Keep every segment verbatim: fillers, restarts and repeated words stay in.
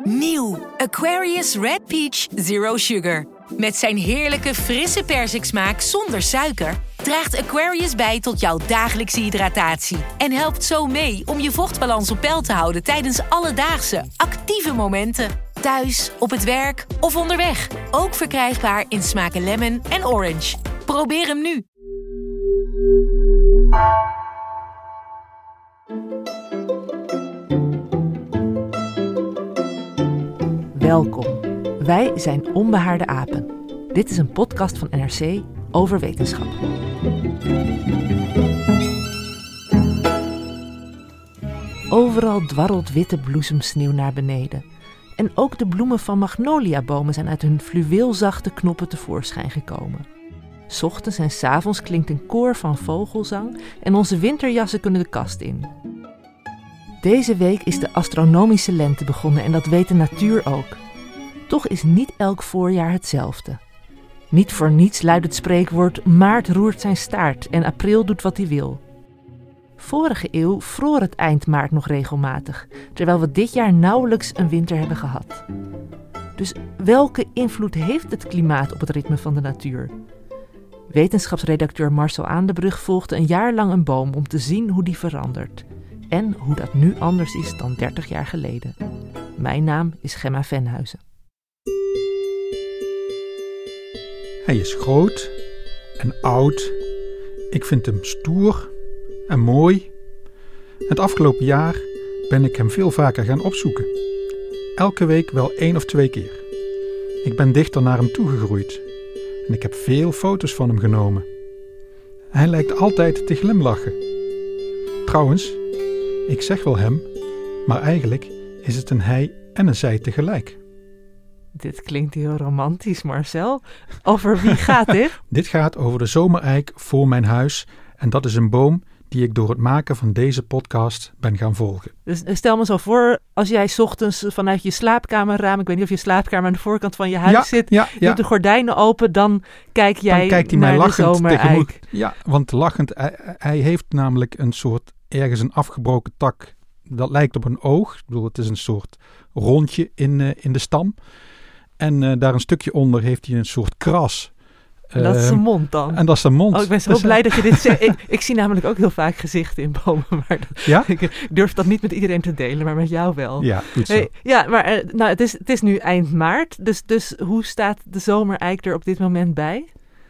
Nieuw Aquarius Red Peach Zero Sugar. Met zijn heerlijke frisse persiksmaak zonder suiker draagt Aquarius bij tot jouw dagelijkse hydratatie. En helpt zo mee om je vochtbalans op peil te houden tijdens alledaagse, actieve momenten. Thuis, op het werk of onderweg. Ook verkrijgbaar in smaken lemon en orange. Probeer hem nu. Welkom. Wij zijn Onbehaarde Apen. Dit is een podcast van N R C over wetenschap. Overal dwarrelt witte bloesemsneeuw naar beneden. En ook de bloemen van magnoliabomen zijn uit hun fluweelzachte knoppen tevoorschijn gekomen. 's Ochtends en 's avonds klinkt een koor van vogelzang en onze winterjassen kunnen de kast in. Deze week is de astronomische lente begonnen en dat weet de natuur ook. Toch is niet elk voorjaar hetzelfde. Niet voor niets luidt het spreekwoord maart roert zijn staart en april doet wat hij wil. Vorige eeuw vroor het eind maart nog regelmatig, terwijl we dit jaar nauwelijks een winter hebben gehad. Dus welke invloed heeft het klimaat op het ritme van de natuur? Wetenschapsredacteur Marcel Aandebrug volgde een jaar lang een boom om te zien hoe die verandert. En hoe dat nu anders is dan dertig jaar geleden. Mijn naam is Gemma Venhuizen. Hij is groot en oud. Ik vind hem stoer en mooi. Het afgelopen jaar ben ik hem veel vaker gaan opzoeken. Elke week wel één of twee keer. Ik ben dichter naar hem toegegroeid. En ik heb veel foto's van hem genomen. Hij lijkt altijd te glimlachen. Trouwens, ik zeg wel hem, maar eigenlijk is het een hij en een zij tegelijk. Dit klinkt heel romantisch, Marcel. Over wie gaat dit? Dit gaat over de zomereik voor mijn huis. En dat is een boom die ik door het maken van deze podcast ben gaan volgen. Dus stel me zo voor, als jij 's ochtends vanuit je slaapkamerraam, ik weet niet of je slaapkamer aan de voorkant van je huis ja, zit, ja, je ja. doet de gordijnen open, dan kijk jij dan kijkt hij naar mij lachend de zomereik. tegemoet. Ja, want lachend, hij, hij heeft namelijk een soort, ergens een afgebroken tak. Dat lijkt op een oog. Ik bedoel, het is een soort rondje in, uh, in de stam. En uh, daar een stukje onder heeft hij een soort kras. En dat is zijn mond dan? En dat is zijn mond. Oh, ik ben zo dus blij dat je dit zegt. ik, ik zie namelijk ook heel vaak gezichten in bomen. Maar dat, ja? ik durf dat niet met iedereen te delen, maar met jou wel. Ja, goed zo. Hey, ja, maar uh, nou, het, is, het is nu eind maart. Dus, dus hoe staat de zomereik er op dit moment bij?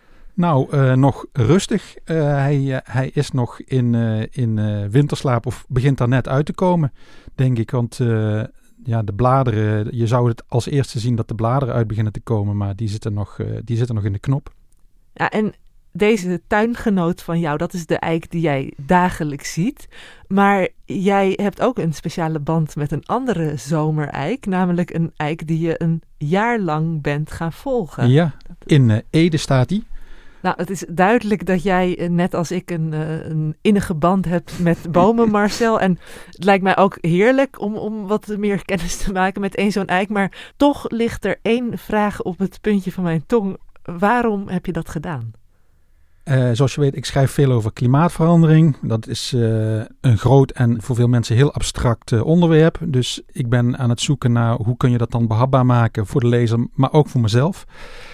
Nou, uh, nog rustig. Uh, hij, uh, hij is nog in, uh, in uh, winterslaap of begint daar net uit te komen, denk ik. Want uh, ja, de bladeren, je zou het als eerste zien dat de bladeren uit beginnen te komen, maar die zitten nog, uh, die zitten nog in de knop. Ja, en deze tuingenoot van jou, dat is de eik die jij dagelijks ziet. Maar jij hebt ook een speciale band met een andere zomereik, namelijk een eik die je een jaar lang bent gaan volgen. Ja, in uh, Ede staat die. Nou, het is duidelijk dat jij, net als ik, een, een innige band hebt met bomen, Marcel. En het lijkt mij ook heerlijk om, om wat meer kennis te maken met één zo'n eik. Maar toch ligt er één vraag op het puntje van mijn tong. Waarom heb je dat gedaan? Uh, zoals je weet, ik schrijf veel over klimaatverandering. Dat is uh, een groot en voor veel mensen heel abstract uh, onderwerp. Dus ik ben aan het zoeken naar hoe kun je dat dan behapbaar maken voor de lezer, maar ook voor mezelf.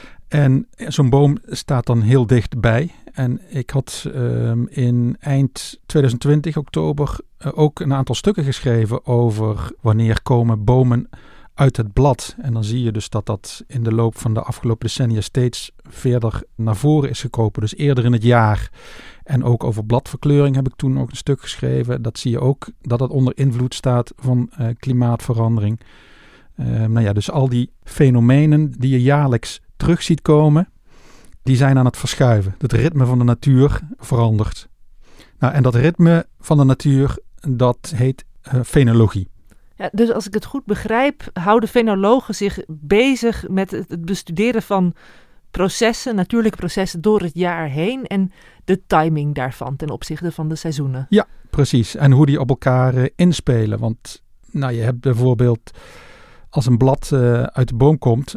En zo'n boom staat dan heel dichtbij. En ik had uh, in eind twintig twintig, oktober, uh, ook een aantal stukken geschreven over wanneer komen bomen uit het blad. En dan zie je dus dat dat in de loop van de afgelopen decennia steeds verder naar voren is gekropen. Dus eerder in het jaar. En ook over bladverkleuring heb ik toen ook een stuk geschreven. Dat zie je ook, dat dat onder invloed staat van uh, klimaatverandering. Uh, nou ja, dus al die fenomenen die je jaarlijks terug ziet komen, die zijn aan het verschuiven. Het ritme van de natuur verandert. Nou, en dat ritme van de natuur, dat heet uh, fenologie. Ja, dus als ik het goed begrijp, houden fenologen zich bezig met het bestuderen van processen, natuurlijke processen door het jaar heen en de timing daarvan ten opzichte van de seizoenen. Ja, precies. En hoe die op elkaar uh, inspelen. Want nou, je hebt bijvoorbeeld, als een blad uh, uit de boom komt,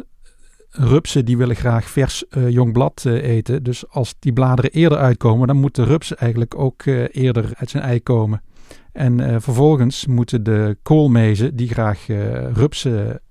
rupsen die willen graag vers uh, jong blad uh, eten. Dus als die bladeren eerder uitkomen, dan moet de rups eigenlijk ook uh, eerder uit zijn ei komen. En uh, vervolgens moeten de koolmezen, die graag uh, rupsen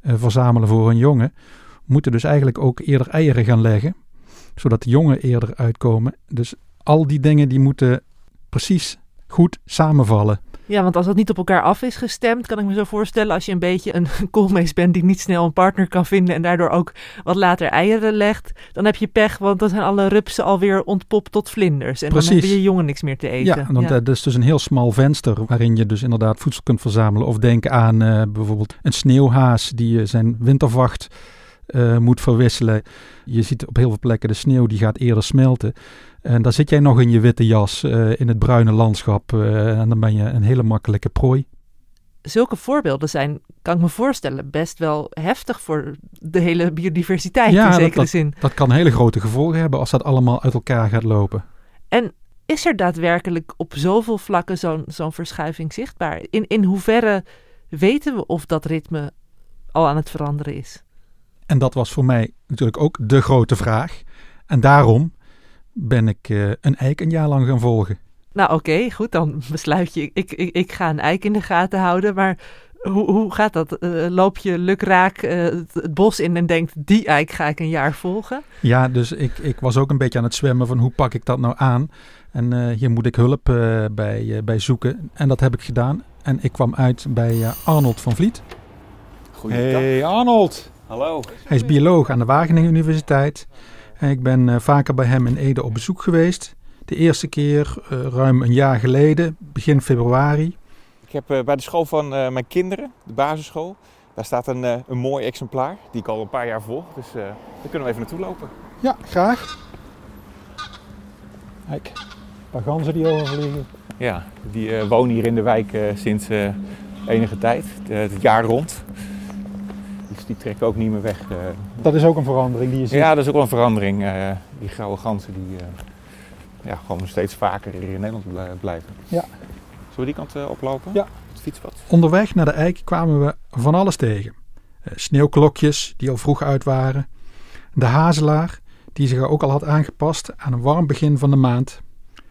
uh, verzamelen voor een jongen, moeten dus eigenlijk ook eerder eieren gaan leggen, zodat de jongen eerder uitkomen. Dus al die dingen die moeten precies goed samenvallen. Ja, want als dat niet op elkaar af is gestemd, kan ik me zo voorstellen, als je een beetje een koolmees bent die niet snel een partner kan vinden en daardoor ook wat later eieren legt, dan heb je pech, want dan zijn alle rupsen alweer ontpopt tot vlinders. En Precies. Dan hebben je jongen niks meer te eten. Ja, want ja. dat is dus een heel smal venster waarin je dus inderdaad voedsel kunt verzamelen. Of denk aan uh, bijvoorbeeld een sneeuwhaas die uh, zijn wintervacht uh, moet verwisselen. Je ziet op heel veel plekken de sneeuw die gaat eerder smelten. En dan zit jij nog in je witte jas uh, in het bruine landschap uh, en dan ben je een hele makkelijke prooi. Zulke voorbeelden zijn, kan ik me voorstellen, best wel heftig voor de hele biodiversiteit ja, in zekere dat, zin. Dat kan hele grote gevolgen hebben als dat allemaal uit elkaar gaat lopen. En is er daadwerkelijk op zoveel vlakken zo'n, zo'n verschuiving zichtbaar? In, in hoeverre weten we of dat ritme al aan het veranderen is? En dat was voor mij natuurlijk ook de grote vraag. En daarom ben ik uh, een eik een jaar lang gaan volgen. Nou oké, okay, goed, dan besluit je, ik, ik, ik ga een eik in de gaten houden, maar hoe, hoe gaat dat? Uh, loop je lukraak uh, het, het bos in en denkt, die eik ga ik een jaar volgen? Ja, dus ik, ik was ook een beetje aan het zwemmen van hoe pak ik dat nou aan? En uh, hier moet ik hulp uh, bij, uh, bij zoeken. En dat heb ik gedaan. En ik kwam uit bij uh, Arnold van Vliet. Goeiedag. Hey Arnold. Hallo. Hij is bioloog aan de Wageningen Universiteit. En ik ben uh, vaker bij hem in Ede op bezoek geweest. De eerste keer uh, ruim een jaar geleden, begin februari. Ik heb uh, bij de school van uh, mijn kinderen, de basisschool, daar staat een, uh, een mooi exemplaar die ik al een paar jaar volg. Dus uh, daar kunnen we even naartoe lopen. Ja, graag. Kijk, een paar ganzen die overvliegen. Ja, die uh, wonen hier in de wijk uh, sinds uh, enige tijd, uh, het jaar rond. Dus die trekken ook niet meer weg. Uh. Dat is ook een verandering die je ziet? Ja, dat is ook wel een verandering. Uh, die grauwe ganzen die uh, ja, gewoon steeds vaker hier in Nederland blijven. Ja. Zullen we die kant uh, oplopen? Ja. Het fietspad. Onderweg naar de eik kwamen we van alles tegen. Uh, sneeuwklokjes die al vroeg uit waren. De hazelaar die zich ook al had aangepast aan een warm begin van de maand.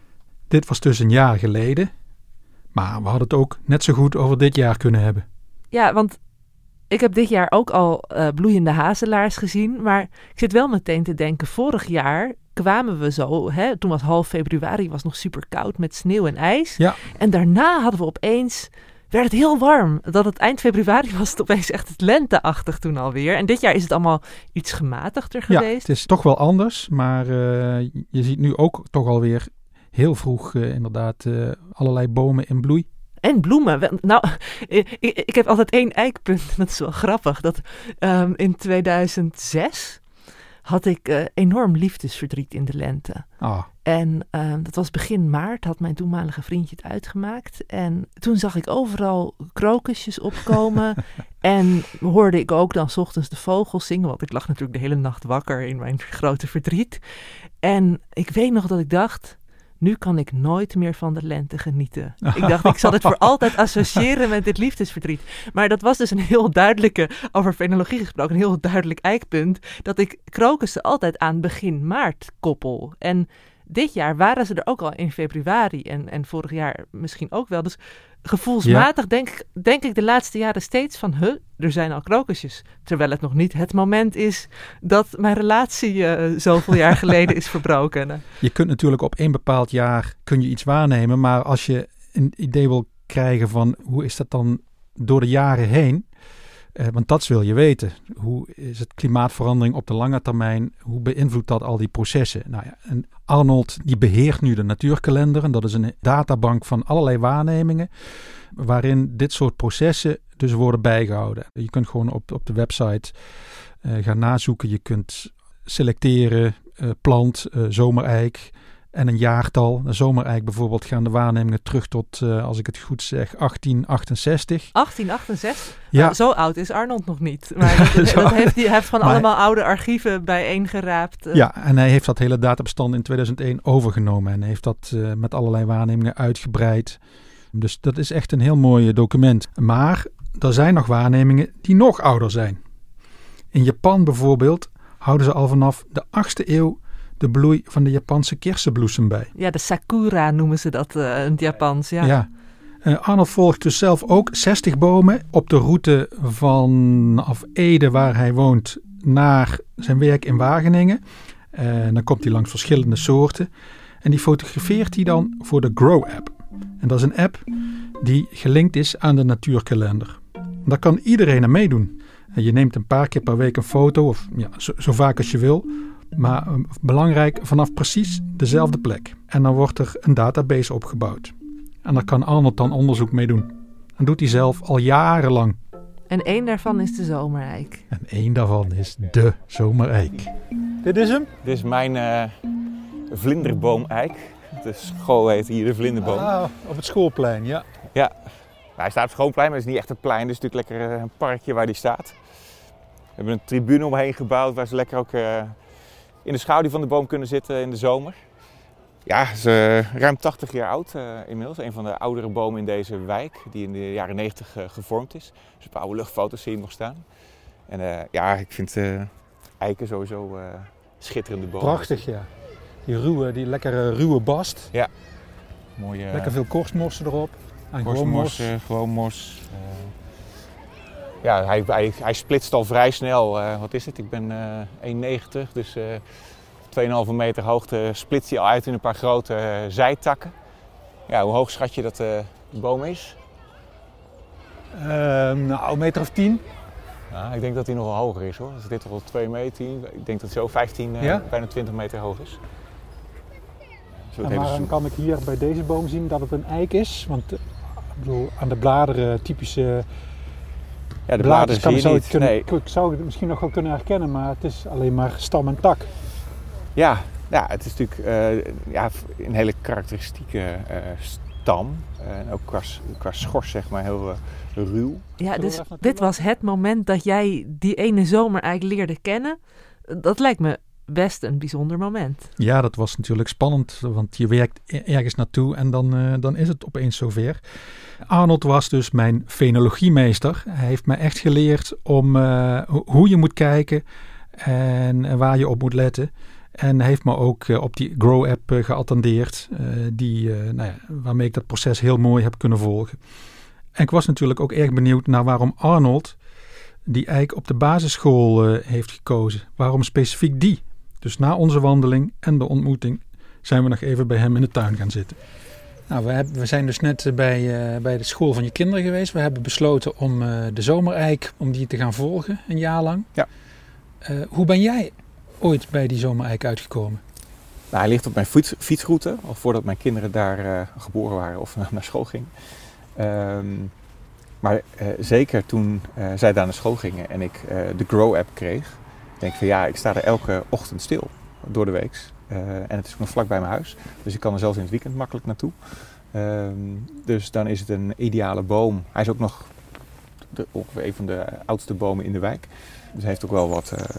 Dit was dus een jaar geleden. Maar we hadden het ook net zo goed over dit jaar kunnen hebben. Ja, want ik heb dit jaar ook al uh, bloeiende hazelaars gezien. Maar ik zit wel meteen te denken, vorig jaar kwamen we zo, hè, toen was half februari, was nog super koud met sneeuw en ijs. Ja. En daarna hadden we opeens, werd het heel warm. Dat het eind februari was het opeens echt het lenteachtig toen alweer. En dit jaar is het allemaal iets gematigder geweest. Ja, het is toch wel anders. Maar uh, je ziet nu ook toch alweer heel vroeg uh, inderdaad uh, allerlei bomen in bloei. En bloemen. Nou, ik, ik heb altijd één eikpunt. Dat is wel grappig. Dat um, in tweeduizend zes had ik uh, enorm liefdesverdriet in de lente. Oh. En uh, dat was begin maart, had mijn toenmalige vriendje het uitgemaakt. En toen zag ik overal krokusjes opkomen. En hoorde ik ook dan 's ochtends de vogels zingen. Want ik lag natuurlijk de hele nacht wakker in mijn grote verdriet. En ik weet nog dat ik dacht, nu kan ik nooit meer van de lente genieten. Ik dacht, ik zal het voor altijd associëren met dit liefdesverdriet. Maar dat was dus een heel duidelijke, over fenologie gesproken, een heel duidelijk eikpunt, dat ik krokussen altijd aan begin maart koppel. En dit jaar waren ze er ook al in februari en, en vorig jaar misschien ook wel. Dus gevoelsmatig ja. denk, denk ik de laatste jaren steeds van, huh, er zijn al krokusjes. Terwijl het nog niet het moment is dat mijn relatie uh, zoveel jaar geleden is verbroken. Je kunt natuurlijk op één bepaald jaar kun je iets waarnemen, maar als je een idee wil krijgen van hoe is dat dan door de jaren heen, uh, want dat wil je weten. Hoe is het klimaatverandering op de lange termijn? Hoe beïnvloedt dat al die processen? Nou ja, en Arnold die beheert nu de natuurkalender en dat is een databank van allerlei waarnemingen waarin dit soort processen dus worden bijgehouden. Je kunt gewoon op, op de website uh, gaan nazoeken. Je kunt selecteren, uh, plant, uh, zomereik en een jaartal. De zomereik bijvoorbeeld gaan de waarnemingen terug tot, uh, als ik het goed zeg, achttien achtenzestig. achttien achtenzestig? Ja. Uh, zo oud is Arnold nog niet. Maar dat, dat heeft, hij heeft van maar, allemaal oude archieven bijeengeraapt. Uh. Ja, en hij heeft dat hele databestand in tweeduizend één overgenomen en heeft dat uh, met allerlei waarnemingen uitgebreid. Dus dat is echt een heel mooi document. Maar er zijn nog waarnemingen die nog ouder zijn. In Japan bijvoorbeeld houden ze al vanaf de achtste eeuw de bloei van de Japanse kersenbloesem bij. Ja, de sakura noemen ze dat uh, in het Japans. Ja. ja. Uh, Arnold volgt dus zelf ook zestig bomen op de route vanaf Ede, waar hij woont, naar zijn werk in Wageningen. Uh, dan komt hij langs verschillende soorten. En die fotografeert hij dan voor de Grow-app. En dat is een app die gelinkt is aan de natuurkalender. Daar kan iedereen aan meedoen. En je neemt een paar keer per week een foto, of ja, zo, zo vaak als je wil. Maar uh, belangrijk, vanaf precies dezelfde plek. En dan wordt er een database opgebouwd. En daar kan Arnold dan onderzoek mee doen. Dat doet hij zelf al jarenlang. En één daarvan is de zomereik. En één daarvan is de zomereik. Dit is hem? Dit is mijn uh, vlinderboom-eik. De school heet hier de vlinderboom. Ah, op het schoolplein, ja. Ja, hij staat op het schoolplein, maar het is niet echt een plein. Het is natuurlijk lekker uh, een parkje waar die staat. We hebben een tribune omheen gebouwd waar ze lekker ook uh, in de schaduw van de boom kunnen zitten in de zomer. Ja, het is uh, ruim tachtig jaar oud uh, inmiddels. Een van de oudere bomen in deze wijk, die in de jaren negentig uh, gevormd is. Dus op oude luchtfoto's zie je hem nog staan. En uh, ja, ik vind uh, eiken sowieso uh, schitterende bomen. Prachtig, ja. Die ruwe, die lekkere ruwe bast. Ja. Mooie, uh, lekker veel korstmossen erop. Korstmos, uh, gewoon mos. Uh, ja, hij, hij, hij splitst al vrij snel. Uh, wat is het? Ik ben uh, één komma negentig, dus... Uh, twee komma vijf meter hoogte splitst hij al uit in een paar grote uh, zijtakken. Ja, hoe hoog schat je dat uh, de boom is? Uh, nou, een meter of tien. Ja, ik denk dat hij nog wel hoger is hoor. Als dit toch al twee meter, ik denk dat hij zo vijftien, uh, ja? bijna twintig meter hoog is. Ja, maar dan kan ik hier bij deze boom zien dat het een eik is. Want uh, ik bedoel, aan de bladeren typische... Ja, de bladeren zie je zou niet. Kunnen, nee. Ik zou het misschien nog wel kunnen herkennen, maar het is alleen maar stam en tak. Ja, ja, het is natuurlijk uh, ja, een hele karakteristieke uh, stam. En uh, ook qua, qua schors zeg maar heel uh, ruw. Ja, dus dit was het moment dat jij die ene zomereik leerde kennen. Dat lijkt me best een bijzonder moment. Ja, dat was natuurlijk spannend, want je werkt ergens naartoe en dan, uh, dan is het opeens zover. Arnold was dus mijn fenologiemeester. Hij heeft mij echt geleerd om uh, hoe je moet kijken en waar je op moet letten. En hij heeft me ook uh, op die Grow-app uh, geattendeerd, uh, die, uh, nou ja, waarmee ik dat proces heel mooi heb kunnen volgen. En ik was natuurlijk ook erg benieuwd naar waarom Arnold die eik op de basisschool uh, heeft gekozen. Waarom specifiek die? Dus na onze wandeling en de ontmoeting zijn we nog even bij hem in de tuin gaan zitten. Nou, we, hebben, we zijn dus net bij, uh, bij de school van je kinderen geweest. We hebben besloten om uh, de zomereik, om die te gaan volgen, een jaar lang. Ja. Uh, hoe ben jij ooit bij die zomereik uitgekomen? Nou, hij ligt op mijn fiets, fietsroute, al voordat mijn kinderen daar uh, geboren waren of uh, naar school gingen. Um, maar uh, zeker toen uh, zij daar naar school gingen en ik uh, de Grow-app kreeg, denk ik van ja, ik sta er elke ochtend stil door de week. Uh, en het is nog vlak bij mijn huis, dus ik kan er zelfs in het weekend makkelijk naartoe. Um, dus dan is het een ideale boom. Hij is ook nog de, ongeveer een van de oudste bomen in de wijk. Dus hij heeft ook wel wat, uh,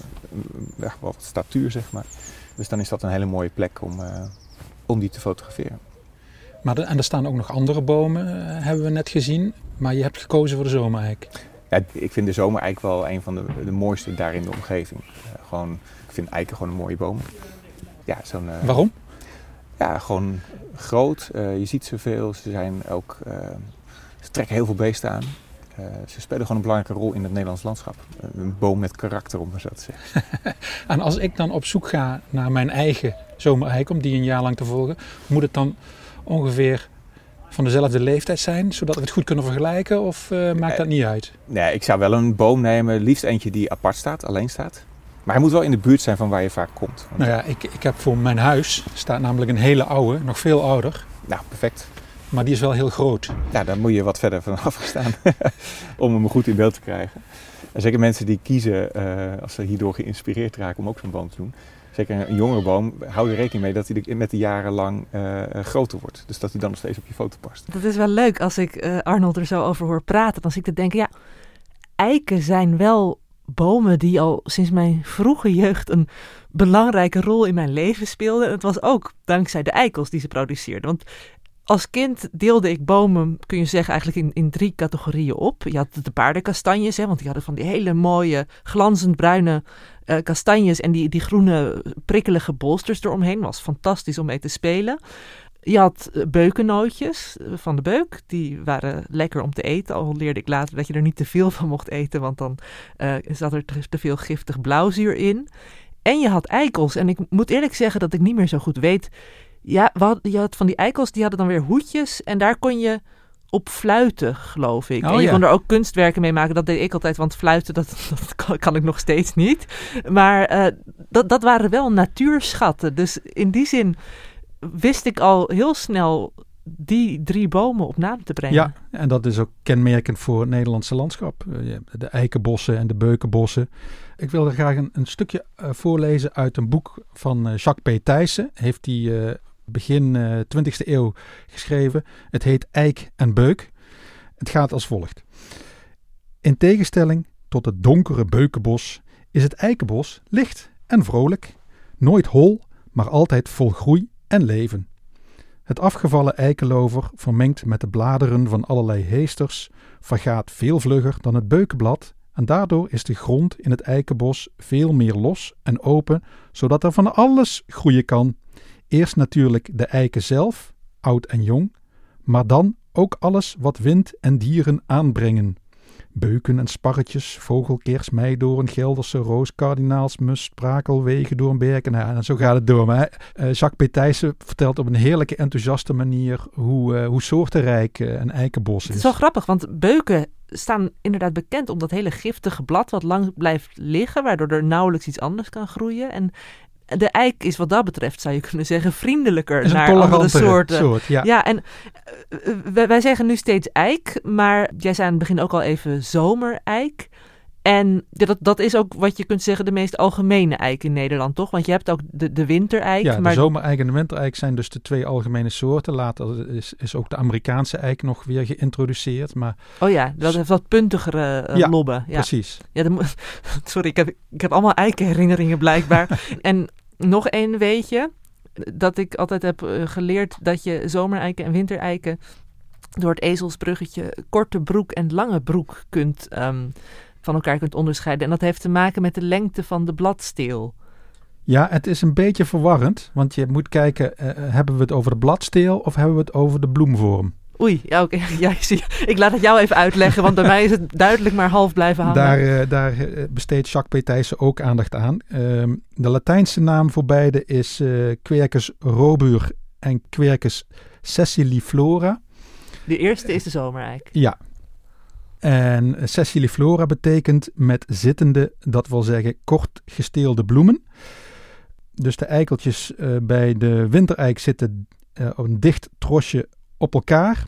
ja, wat statuur, zeg maar. Dus dan is dat een hele mooie plek om, uh, om die te fotograferen. Maar de, en er staan ook nog andere bomen, uh, hebben we net gezien. Maar je hebt gekozen voor de zomereik. Ja, ik vind de zomereik wel een van de, de mooiste daar in de omgeving. Uh, gewoon, ik vind eiken gewoon een mooie boom. Ja, zo'n, uh, Waarom? Ja, gewoon groot. Uh, je ziet ze veel. Ze zijn ook, uh, ze trekken heel veel beesten aan. Uh, ze spelen gewoon een belangrijke rol in het Nederlands landschap. Uh, een boom met karakter, om maar zo te zeggen. En als ik dan op zoek ga naar mijn eigen zomereik, om die een jaar lang te volgen, moet het dan ongeveer van dezelfde leeftijd zijn, zodat we het goed kunnen vergelijken, of uh, maakt dat niet uit? Nee, ik zou wel een boom nemen, liefst eentje die apart staat, alleen staat. Maar hij moet wel in de buurt zijn van waar je vaak komt. Want... Nou ja, ik, ik heb voor mijn huis, staat namelijk een hele oude, nog veel ouder. Nou, perfect. Maar die is wel heel groot. Ja, daar moet je wat verder vanaf staan om hem goed in beeld te krijgen. En zeker mensen die kiezen, uh, als ze hierdoor geïnspireerd raken om ook zo'n boom te doen. Zeker een jongere boom, hou er rekening mee dat hij met de jaren lang uh, groter wordt. Dus dat hij dan nog steeds op je foto past. Dat is wel leuk als ik uh, Arnold er zo over hoor praten. Dan zit ik te denken, ja, eiken zijn wel bomen die al sinds mijn vroege jeugd een belangrijke rol in mijn leven speelden. En het was ook dankzij de eikels die ze produceerden. Want als kind deelde ik bomen, kun je zeggen, eigenlijk in, in drie categorieën op. Je had de paardenkastanjes, hè, want die hadden van die hele mooie, glanzend bruine uh, kastanjes en die, die groene prikkelige bolsters eromheen. Was fantastisch om mee te spelen. Je had beukennootjes van de beuk. Die waren lekker om te eten. Al leerde ik later dat je er niet te veel van mocht eten. Want dan uh, zat er te veel giftig blauwzuur in. En je had eikels. En ik moet eerlijk zeggen dat ik niet meer zo goed weet. Ja, wat, je had van die eikels, die hadden dan weer hoedjes. En daar kon je op fluiten, geloof ik. Oh, en je ja. kon er ook kunstwerken mee maken. Dat deed ik altijd, want fluiten, dat, dat kan, kan ik nog steeds niet. Maar uh, dat, dat waren wel natuurschatten. Dus in die zin wist ik al heel snel die drie bomen op naam te brengen. Ja, en dat is ook kenmerkend voor het Nederlandse landschap. Uh, de eikenbossen en de beukenbossen. Ik wil er graag een, een stukje uh, voorlezen uit een boek van uh, Jacques P. Thijssen. Heeft hij uh, begin uh, twintigste eeuw geschreven. Het heet Eik en Beuk. Het gaat als volgt. In tegenstelling tot het donkere beukenbos is het eikenbos licht en vrolijk. Nooit hol, maar altijd vol groei en leven. Het afgevallen eikenlover, vermengd met de bladeren van allerlei heesters, vergaat veel vlugger dan het beukenblad en daardoor is de grond in het eikenbos veel meer los en open, zodat er van alles groeien kan. Eerst natuurlijk de eiken zelf, oud en jong, maar dan ook alles wat wind en dieren aanbrengen. Beuken en sparretjes, vogelkers, meidoorn, gelderse roos, kardinaals, mus, sprakel, wegendoornberg en, en zo gaat het door. Maar uh, Jacques P. Thijssen vertelt op een heerlijke enthousiaste manier hoe, uh, hoe soortenrijk uh, een eikenbos is. Het is wel grappig, want beuken staan inderdaad bekend om dat hele giftige blad wat lang blijft liggen, waardoor er nauwelijks iets anders kan groeien. En de eik is wat dat betreft, zou je kunnen zeggen, vriendelijker naar andere soorten. Soort, ja. ja, en uh, wij, wij zeggen nu steeds eik, maar jij zei aan het begin ook al even zomereik. En dat, dat is ook wat je kunt zeggen de meest algemene eik in Nederland, toch? Want je hebt ook de, de wintereik. Ja, de maar zomereik en de wintereik zijn dus de twee algemene soorten. Later is, is ook de Amerikaanse eik nog weer geïntroduceerd. Maar oh ja, dat heeft wat puntigere uh, ja, lobben. Ja, precies. Ja, de, sorry, ik heb, ik heb allemaal eikenherinneringen blijkbaar. En nog één weetje, dat ik altijd heb uh, geleerd dat je zomereiken en wintereiken door het ezelsbruggetje korte broek en lange broek kunt, um, van elkaar kunt onderscheiden. En dat heeft te maken met de lengte van de bladsteel. Ja, het is een beetje verwarrend, want je moet kijken, uh, hebben we het over de bladsteel of hebben we het over de bloemvorm? Oei, ja, oké. Okay. Ja, ik laat het jou even uitleggen, want bij mij is het duidelijk maar half blijven hangen. Daar, uh, daar besteedt Jacques P. Thijssen ook aandacht aan. Uh, de Latijnse naam voor beide is uh, Quercus robur en Quercus sessiliflora. De eerste is de zomereik. Ja. En sessiliflora betekent met zittende, dat wil zeggen kort gesteelde bloemen. Dus de eikeltjes uh, bij de wintereik zitten uh, op een dicht trosje op elkaar.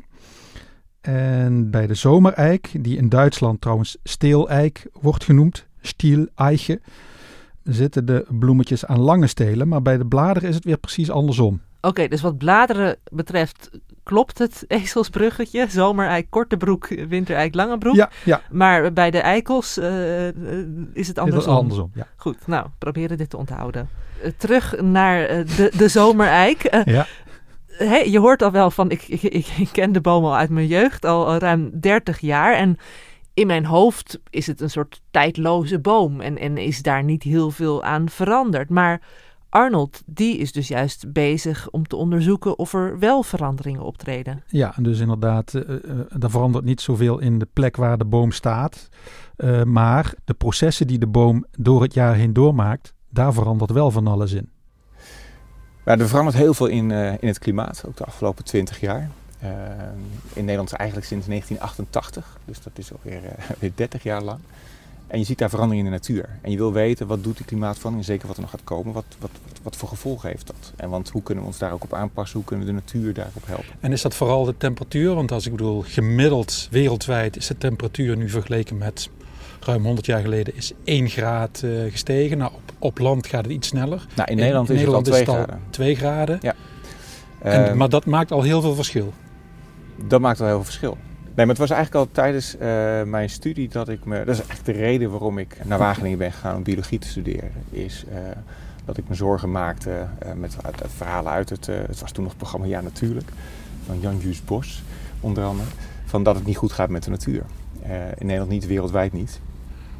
En bij de zomereik, die in Duitsland trouwens steeleik wordt genoemd, Stieleiche, zitten de bloemetjes aan lange stelen. Maar bij de bladeren is het weer precies andersom. Oké, okay, dus wat bladeren betreft klopt het ezelsbruggetje. Zomereik, korte broek, wintereik, lange broek. Ja, ja. Maar bij de eikels uh, is het andersom. Is het andersom, ja. Goed, nou, proberen dit te onthouden. Uh, terug naar uh, de, de zomereik. Uh, ja. Hey, je hoort al wel van, ik, ik, ik, ik ken de boom al uit mijn jeugd, al, al ruim dertig jaar. En in mijn hoofd is het een soort tijdloze boom en, en is daar niet heel veel aan veranderd. Maar Arnold, die is dus juist bezig om te onderzoeken of er wel veranderingen optreden. Ja, dus inderdaad, uh, uh, er verandert niet zoveel in de plek waar de boom staat. Uh, maar de processen die de boom door het jaar heen doormaakt, daar verandert wel van alles in. Ja, er verandert heel veel in, uh, in het klimaat, ook de afgelopen twintig jaar. Uh, in Nederland eigenlijk sinds negentien achtentachtig, dus dat is alweer uh, weer dertig jaar lang. En je ziet daar verandering in de natuur. En je wil weten, wat doet die klimaatverandering, zeker wat er nog gaat komen, wat, wat, wat, wat voor gevolgen heeft dat? En want hoe kunnen we ons daar ook op aanpassen, hoe kunnen we de natuur daarop helpen? En is dat vooral de temperatuur? Want als ik bedoel, gemiddeld wereldwijd is de temperatuur nu vergeleken met ruim honderd jaar geleden is één graad uh, gestegen. Nou, op, op land gaat het iets sneller. Nou, in, in Nederland is Nederland het al twee graden. twee graden. Ja. En, uh, maar dat maakt al heel veel verschil. Dat maakt al heel veel verschil. Nee, maar het was eigenlijk al tijdens uh, mijn studie dat ik me... Dat is eigenlijk de reden waarom ik naar Wageningen ben gegaan om biologie te studeren. Is uh, dat ik me zorgen maakte uh, met uit, uit verhalen uit het... Uh, het was toen nog het programma Ja Natuurlijk. Van Jan-Juus Bos, onder andere. Van dat het niet goed gaat met de natuur. Uh, in Nederland niet, wereldwijd niet.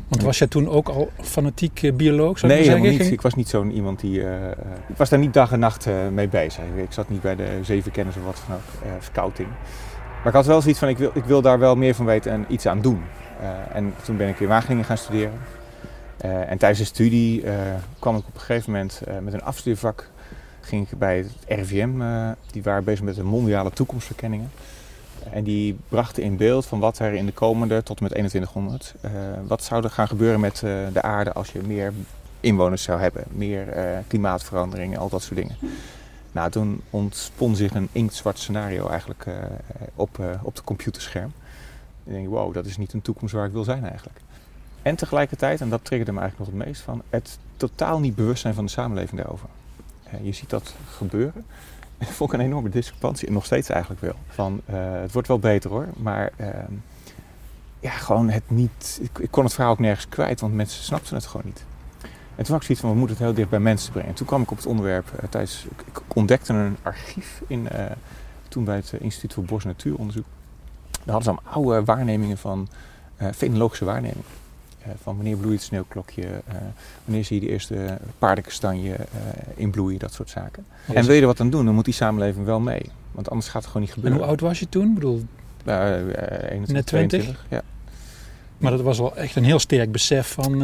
Want was jij toen ook al fanatiek uh, bioloog, zou je nee, zeggen? helemaal niet. Ging... Ik was niet zo'n iemand die... Uh, uh, ik was daar niet dag en nacht uh, mee bezig. Ik zat niet bij de zeven kennis of wat van ook, uh, scouting. Maar ik had wel zoiets van, ik wil, ik wil daar wel meer van weten en iets aan doen. Uh, en toen ben ik in Wageningen gaan studeren. Uh, en tijdens de studie uh, kwam ik op een gegeven moment uh, met een afstudeervak. Ging ik bij het R I V M, uh, die waren bezig met de mondiale toekomstverkenningen. En die brachten in beeld van wat er in de komende, tot en met eenentwintighonderd, uh, wat zou er gaan gebeuren met uh, de aarde als je meer inwoners zou hebben. Meer uh, klimaatverandering, al dat soort dingen. Nou, toen ontspon zich een inktzwart scenario eigenlijk uh, op, uh, op de computerscherm. En ik denk, wow, dat is niet een toekomst waar ik wil zijn eigenlijk. En tegelijkertijd, en dat triggerde me eigenlijk nog het meest van, het totaal niet bewust zijn van de samenleving daarover. Uh, je ziet dat gebeuren. Dat vond ik een enorme discrepantie, en nog steeds eigenlijk wel. Van, uh, het wordt wel beter hoor, maar uh, ja, gewoon het niet... Ik, ik kon het verhaal ook nergens kwijt, want mensen snapten het gewoon niet. En toen had ik zoiets van, we moeten het heel dicht bij mensen brengen. En toen kwam ik op het onderwerp, uh, tijdens, ik, ik ontdekte een archief in, uh, toen bij het uh, Instituut voor Bos- en Natuuronderzoek. Daar hadden ze allemaal oude waarnemingen van, uh, fenologische waarnemingen. Uh, van wanneer bloeit het sneeuwklokje, uh, wanneer zie je de eerste paardenkastanje uh, inbloeien, dat soort zaken. Yes. En wil je er wat aan doen, dan moet die samenleving wel mee. Want anders gaat het gewoon niet gebeuren. En hoe oud was je toen? Ik bedoel, uh, uh, eenentwintig, net twintig? tweeëntwintig, ja. Maar dat was wel echt een heel sterk besef van...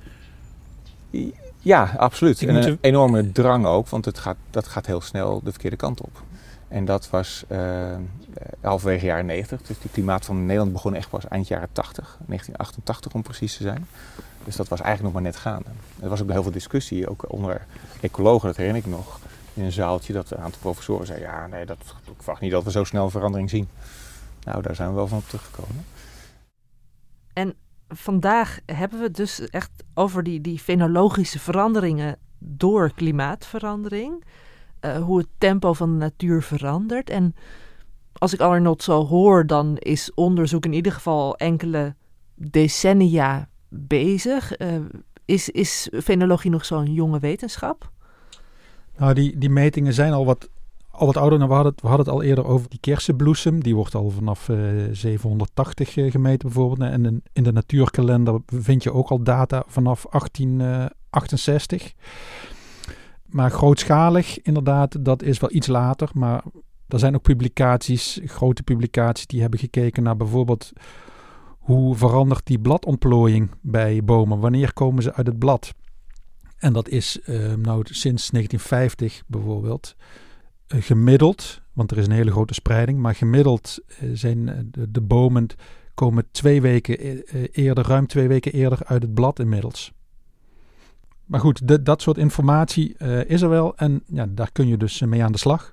Uh... Ja, absoluut. En een u... enorme drang ook, want het gaat, dat gaat heel snel de verkeerde kant op. En dat was uh, halverwege jaren negentig. Dus die klimaat van Nederland begon echt pas eind jaren tachtig. negentien achtentachtig om precies te zijn. Dus dat was eigenlijk nog maar net gaande. Er was ook heel veel discussie, ook onder ecologen, dat herinner ik nog. In een zaaltje dat een aantal professoren zeiden, ja, nee, dat, ik verwacht niet dat we zo snel een verandering zien. Nou, daar zijn we wel van op teruggekomen. En vandaag hebben we het dus echt over die, die fenologische veranderingen door klimaatverandering. Uh, hoe het tempo van de natuur verandert. En als ik Arnold zo hoor, dan is onderzoek in ieder geval enkele decennia bezig. Uh, is, is fenologie nog zo'n jonge wetenschap? Nou, die, die metingen zijn al wat, al wat ouder. Nou, we, hadden het, we hadden het al eerder over die kersenbloesem. Die wordt al vanaf uh, zevenhonderdtachtig uh, gemeten bijvoorbeeld. En in, in de natuurkalender vind je ook al data vanaf achttien achtenzestig. Maar grootschalig, inderdaad, dat is wel iets later. Maar er zijn ook publicaties, grote publicaties, die hebben gekeken naar bijvoorbeeld hoe verandert die bladontplooiing bij bomen? Wanneer komen ze uit het blad? En dat is uh, nou sinds negentien vijftig bijvoorbeeld uh, gemiddeld, want er is een hele grote spreiding, maar gemiddeld uh, zijn uh, de, de bomen komen twee weken uh, eerder, ruim twee weken eerder uit het blad inmiddels. Maar goed, de, dat soort informatie uh, is er wel en ja, daar kun je dus mee aan de slag.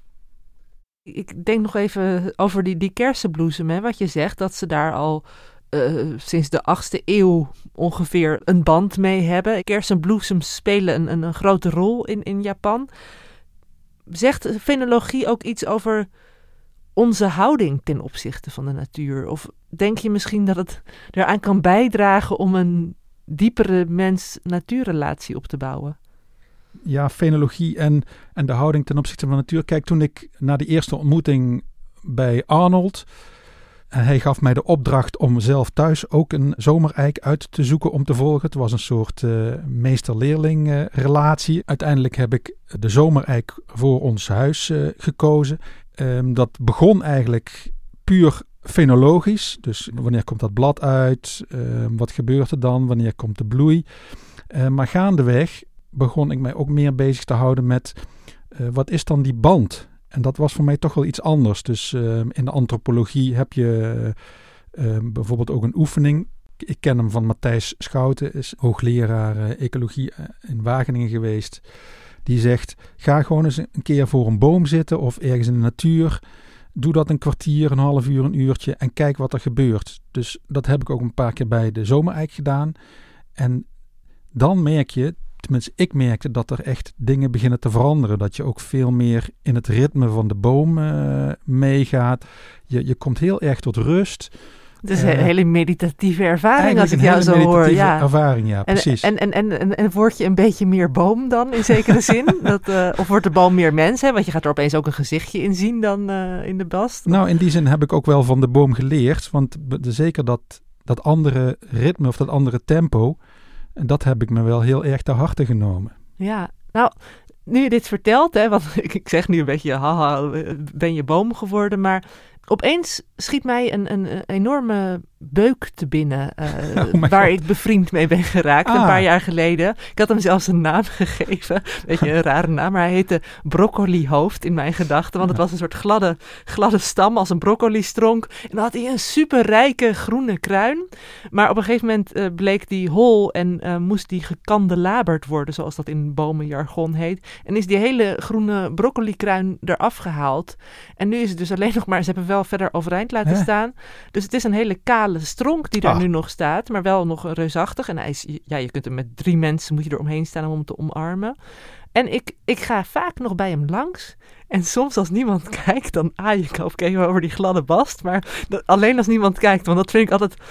Ik denk nog even over die, die kersenbloesem, hè, wat je zegt, dat ze daar al uh, sinds de achtste eeuw ongeveer een band mee hebben. Kersenbloesems spelen een, een, een grote rol in, in Japan. Zegt fenologie ook iets over onze houding ten opzichte van de natuur? Of denk je misschien dat het eraan kan bijdragen om een diepere mens-natuurrelatie op te bouwen? Ja, fenologie en, en de houding ten opzichte van de natuur. Kijk, toen ik na de eerste ontmoeting bij Arnold, en hij gaf mij de opdracht om zelf thuis ook een zomereik uit te zoeken om te volgen. Het was een soort uh, meester-leerling uh, relatie. Uiteindelijk heb ik de zomereik voor ons huis uh, gekozen. Um, dat begon eigenlijk puur fenologisch. Dus wanneer komt dat blad uit? Uh, wat gebeurt er dan? Wanneer komt de bloei? Uh, maar gaandeweg begon ik mij ook meer bezig te houden met uh, wat is dan die band? En dat was voor mij toch wel iets anders. Dus uh, in de antropologie heb je uh, uh, bijvoorbeeld ook een oefening. Ik ken hem van Matthijs Schouten, is hoogleraar uh, ecologie in Wageningen geweest. Die zegt, ga gewoon eens een keer voor een boom zitten of ergens in de natuur. Doe dat een kwartier, een half uur, een uurtje en kijk wat er gebeurt. Dus dat heb ik ook een paar keer bij de zomereik gedaan. En dan merk je, tenminste ik merkte dat er echt dingen beginnen te veranderen. Dat je ook veel meer in het ritme van de boom uh, meegaat. Je, je komt heel erg tot rust. Het is uh, een hele meditatieve ervaring als ik jou zo hoor. meditatieve ja. ervaring, ja, en, precies. En, en, en, en, en word je een beetje meer boom dan, in zekere zin? Dat, uh, of wordt de boom meer mens? Hè? Want je gaat er opeens ook een gezichtje in zien dan uh, in de bast. Nou, in die zin heb ik ook wel van de boom geleerd. Want zeker dat dat andere ritme of dat andere tempo, dat heb ik me wel heel erg ter harte genomen. Ja, nou, nu je dit vertelt, hè, want ik, ik zeg nu een beetje, haha, ben je boom geworden, maar opeens schiet mij een, een, een enorme beuk te binnen, uh, oh waar God. ik bevriend mee ben geraakt ah. een paar jaar geleden. Ik had hem zelfs een naam gegeven, beetje een rare naam, maar hij heette broccolihoofd in mijn gedachten, want het was een soort gladde, gladde stam als een broccolistronk. En dan had hij een superrijke groene kruin, maar op een gegeven moment uh, bleek die hol en uh, moest die gekandelaberd worden, zoals dat in bomenjargon heet. En is die hele groene broccolikruin eraf gehaald. En nu is het dus alleen nog maar, ze hebben wel verder overeind laten ja. staan. Dus het is een hele kale stronk die daar ah. nu nog staat, maar wel nog reusachtig. En hij is, ja, je kunt hem met drie mensen, moet je er omheen staan om hem te omarmen. En ik, ik ga vaak nog bij hem langs. En soms als niemand kijkt, dan aai ik ook even over die gladde bast. Maar dat, alleen als niemand kijkt, want dat vind ik altijd...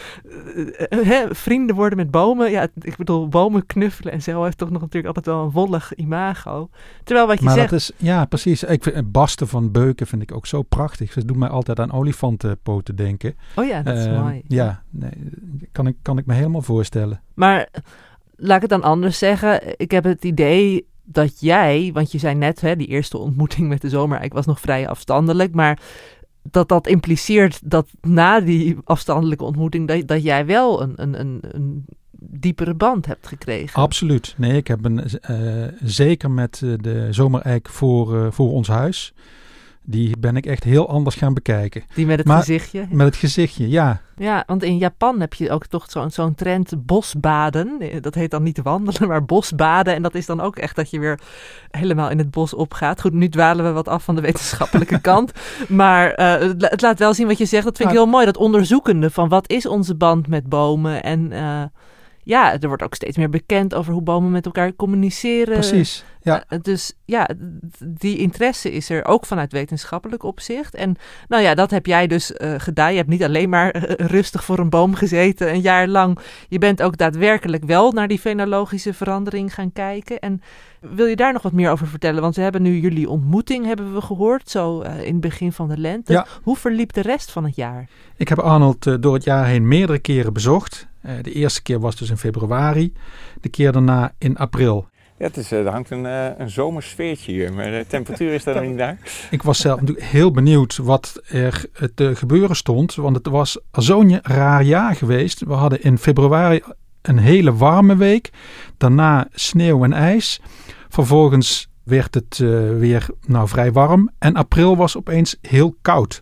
Uh, uh, vrienden worden met bomen. Ja, ik bedoel, bomen knuffelen en zo heeft toch nog natuurlijk altijd wel een wollig imago. Terwijl wat je maar zegt... Dat is, ja, precies. Ik vind, basten van beuken vind ik ook zo prachtig. Ze doen mij altijd aan olifantenpoten denken. Oh ja, dat is uh, mooi. Ja, nee, kan, ik, kan ik me helemaal voorstellen. Maar laat ik het dan anders zeggen. Ik heb het idee... dat jij, want je zei net, hè, die eerste ontmoeting met de zomereik was nog vrij afstandelijk, maar dat dat impliceert dat na die afstandelijke ontmoeting, dat, dat jij wel een, een, een, een diepere band hebt gekregen. Absoluut. Nee, ik heb een, uh, zeker met uh, de zomereik voor, uh, voor ons huis, die ben ik echt heel anders gaan bekijken. Die met het maar, gezichtje? Met het gezichtje, ja. Ja, want in Japan heb je ook toch zo'n, zo'n trend bosbaden. Dat heet dan niet wandelen, maar bosbaden. En dat is dan ook echt dat je weer helemaal in het bos opgaat. Goed, nu dwalen we wat af van de wetenschappelijke kant. Maar uh, het, het laat wel zien wat je zegt. Dat vind ik heel mooi, dat onderzoekende van wat is onze band met bomen. En uh, ja, er wordt ook steeds meer bekend over hoe bomen met elkaar communiceren. Precies, ja. Uh, dus ja, die interesse is er ook vanuit wetenschappelijk opzicht. En nou ja, dat heb jij dus uh, gedaan. Je hebt niet alleen maar uh, rustig voor een boom gezeten een jaar lang. Je bent ook daadwerkelijk wel naar die fenologische verandering gaan kijken. En wil je daar nog wat meer over vertellen? Want we hebben nu jullie ontmoeting, hebben we gehoord, zo uh, in het begin van de lente. Ja. Hoe verliep de rest van het jaar? Ik heb Arnold uh, door het jaar heen meerdere keren bezocht. Uh, de eerste keer was dus in februari. De keer daarna in april. Ja, het is, er hangt een, uh, een zomersfeertje hier, maar de temperatuur is daar nog niet daar. Ik was zelf natuurlijk heel benieuwd wat er te gebeuren stond, want het was zo'n raar jaar geweest. We hadden in februari een hele warme week, daarna sneeuw en ijs. Vervolgens werd het uh, weer nou, vrij warm en april was opeens heel koud.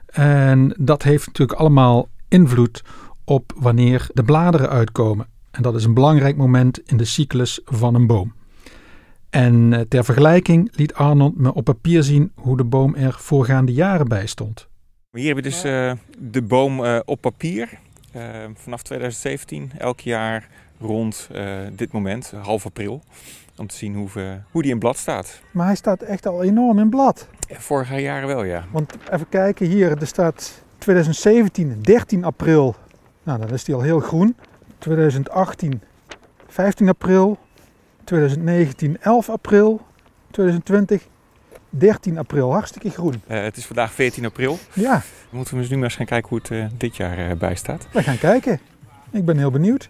En dat heeft natuurlijk allemaal invloed op wanneer de bladeren uitkomen. En dat is een belangrijk moment in de cyclus van een boom. En uh, ter vergelijking liet Arnold me op papier zien hoe de boom er voorgaande jaren bij stond. Hier hebben we dus uh, de boom uh, op papier. Uh, vanaf twintig zeventien, elk jaar rond uh, dit moment, half april. Om te zien hoe, we, hoe die in blad staat. Maar hij staat echt al enorm in blad. Vorige jaren wel, ja. Want even kijken, hier, er staat twintig zeventien, dertien april. Nou, dan is die al heel groen. twintig achttien, vijftien april. twintig negentien, elf april. twintig twintig, dertien april. Hartstikke groen. Uh, het is vandaag veertien april. Ja. Dan moeten we dus nu maar eens gaan kijken hoe het uh, dit jaar uh, bij staat. We gaan kijken. Ik ben heel benieuwd.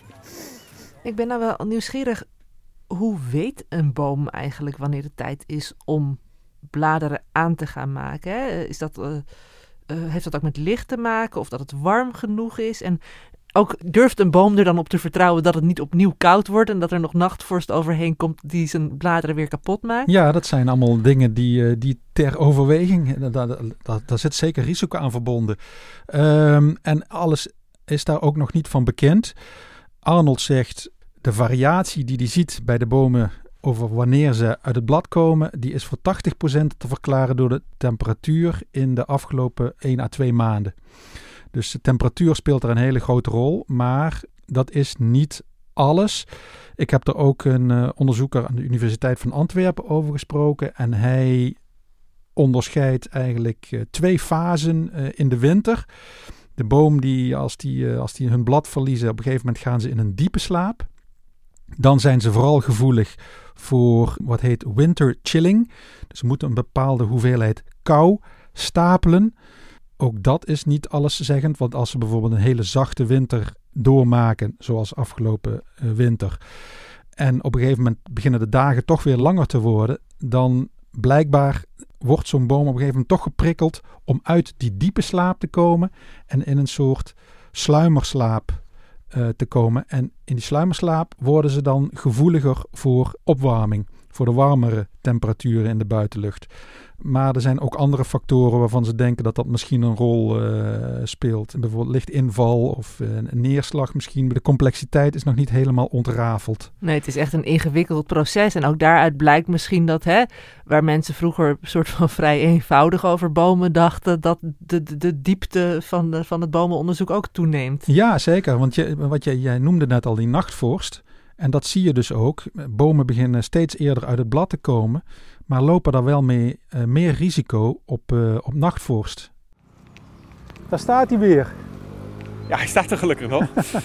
Ik ben nou wel nieuwsgierig. Hoe weet een boom eigenlijk wanneer het tijd is om bladeren aan te gaan maken? Hè? Is dat, uh, uh, heeft dat ook met licht te maken of dat het warm genoeg is? En ook durft een boom er dan op te vertrouwen dat het niet opnieuw koud wordt en dat er nog nachtvorst overheen komt die zijn bladeren weer kapot maakt? Ja, dat zijn allemaal dingen die, die ter overweging, daar, daar, daar zit zeker risico aan verbonden. Um, en alles is daar ook nog niet van bekend. Arnold zegt, de variatie die hij ziet bij de bomen over wanneer ze uit het blad komen, die is voor tachtig procent te verklaren door de temperatuur in de afgelopen één à twee maanden. Dus de temperatuur speelt er een hele grote rol, maar dat is niet alles. Ik heb er ook een uh, onderzoeker aan de Universiteit van Antwerpen over gesproken en hij onderscheidt eigenlijk uh, twee fasen uh, in de winter. De boom, die, als, die, uh, als die hun blad verliezen, op een gegeven moment gaan ze in een diepe slaap. Dan zijn ze vooral gevoelig voor wat heet winter chilling. Dus ze moeten een bepaalde hoeveelheid kou stapelen. ook dat is niet alleszeggend. Want als ze bijvoorbeeld een hele zachte winter doormaken, zoals afgelopen uh, winter, en op een gegeven moment beginnen de dagen toch weer langer te worden, dan blijkbaar wordt zo'n boom op een gegeven moment toch geprikkeld om uit die diepe slaap te komen en in een soort sluimerslaap uh, te komen. En in die sluimerslaap worden ze dan gevoeliger voor opwarming, voor de warmere temperaturen in de buitenlucht. Maar er zijn ook andere factoren waarvan ze denken dat dat misschien een rol uh, speelt. Bijvoorbeeld lichtinval of uh, een neerslag misschien. De complexiteit is nog niet helemaal ontrafeld. Nee, het is echt een ingewikkeld proces. En ook daaruit blijkt misschien dat, hè, waar mensen vroeger een soort van vrij eenvoudig over bomen dachten, dat de, de, de diepte van, de, van het bomenonderzoek ook toeneemt. Ja, zeker. Want je, wat je, jij noemde net al die nachtvorst. En dat zie je dus ook. Bomen beginnen steeds eerder uit het blad te komen, maar lopen daar wel mee uh, meer risico op, uh, op nachtvorst. Daar staat hij weer. Ja, hij staat er gelukkig nog.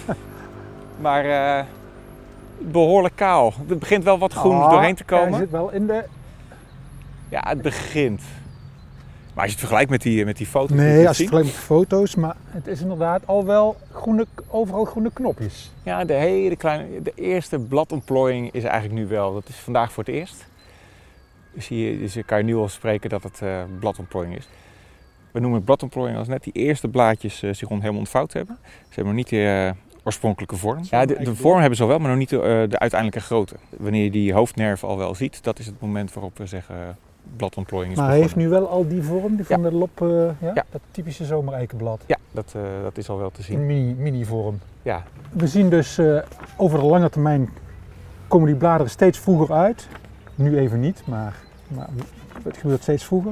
Maar uh, behoorlijk kaal. Er begint wel wat groen ah, doorheen te komen. Hij zit wel in de... Ja, het begint. Maar als je het vergelijkt met die, met die foto's... Nee, als je het vergelijkt met de foto's, maar het is inderdaad al wel groene, overal groene knopjes. Ja, de hele kleine... De eerste bladontplooiing is eigenlijk nu wel. Dat is vandaag voor het eerst. Dus hier dus kan je nu al spreken dat het uh, bladontplooiing is. We noemen het bladontplooiing als net die eerste blaadjes uh, zich helemaal ontvouwd hebben. Ze hebben nog niet de uh, oorspronkelijke vorm. Ja, de, de vorm hebben ze al wel, maar nog niet de, uh, de uiteindelijke grootte. Wanneer je die hoofdnerf al wel ziet, dat is het moment waarop we zeggen uh, bladontplooiing is maar begonnen. hij heeft nu wel al die vorm die van ja. de lop, uh, ja? Ja. Dat typische zomereikenblad. Ja, dat, uh, dat is al wel te zien. In mini, mini vorm. Ja. We zien dus uh, over de lange termijn komen die bladeren steeds vroeger uit. Nu even niet, maar... Maar het gebeurt steeds vroeger.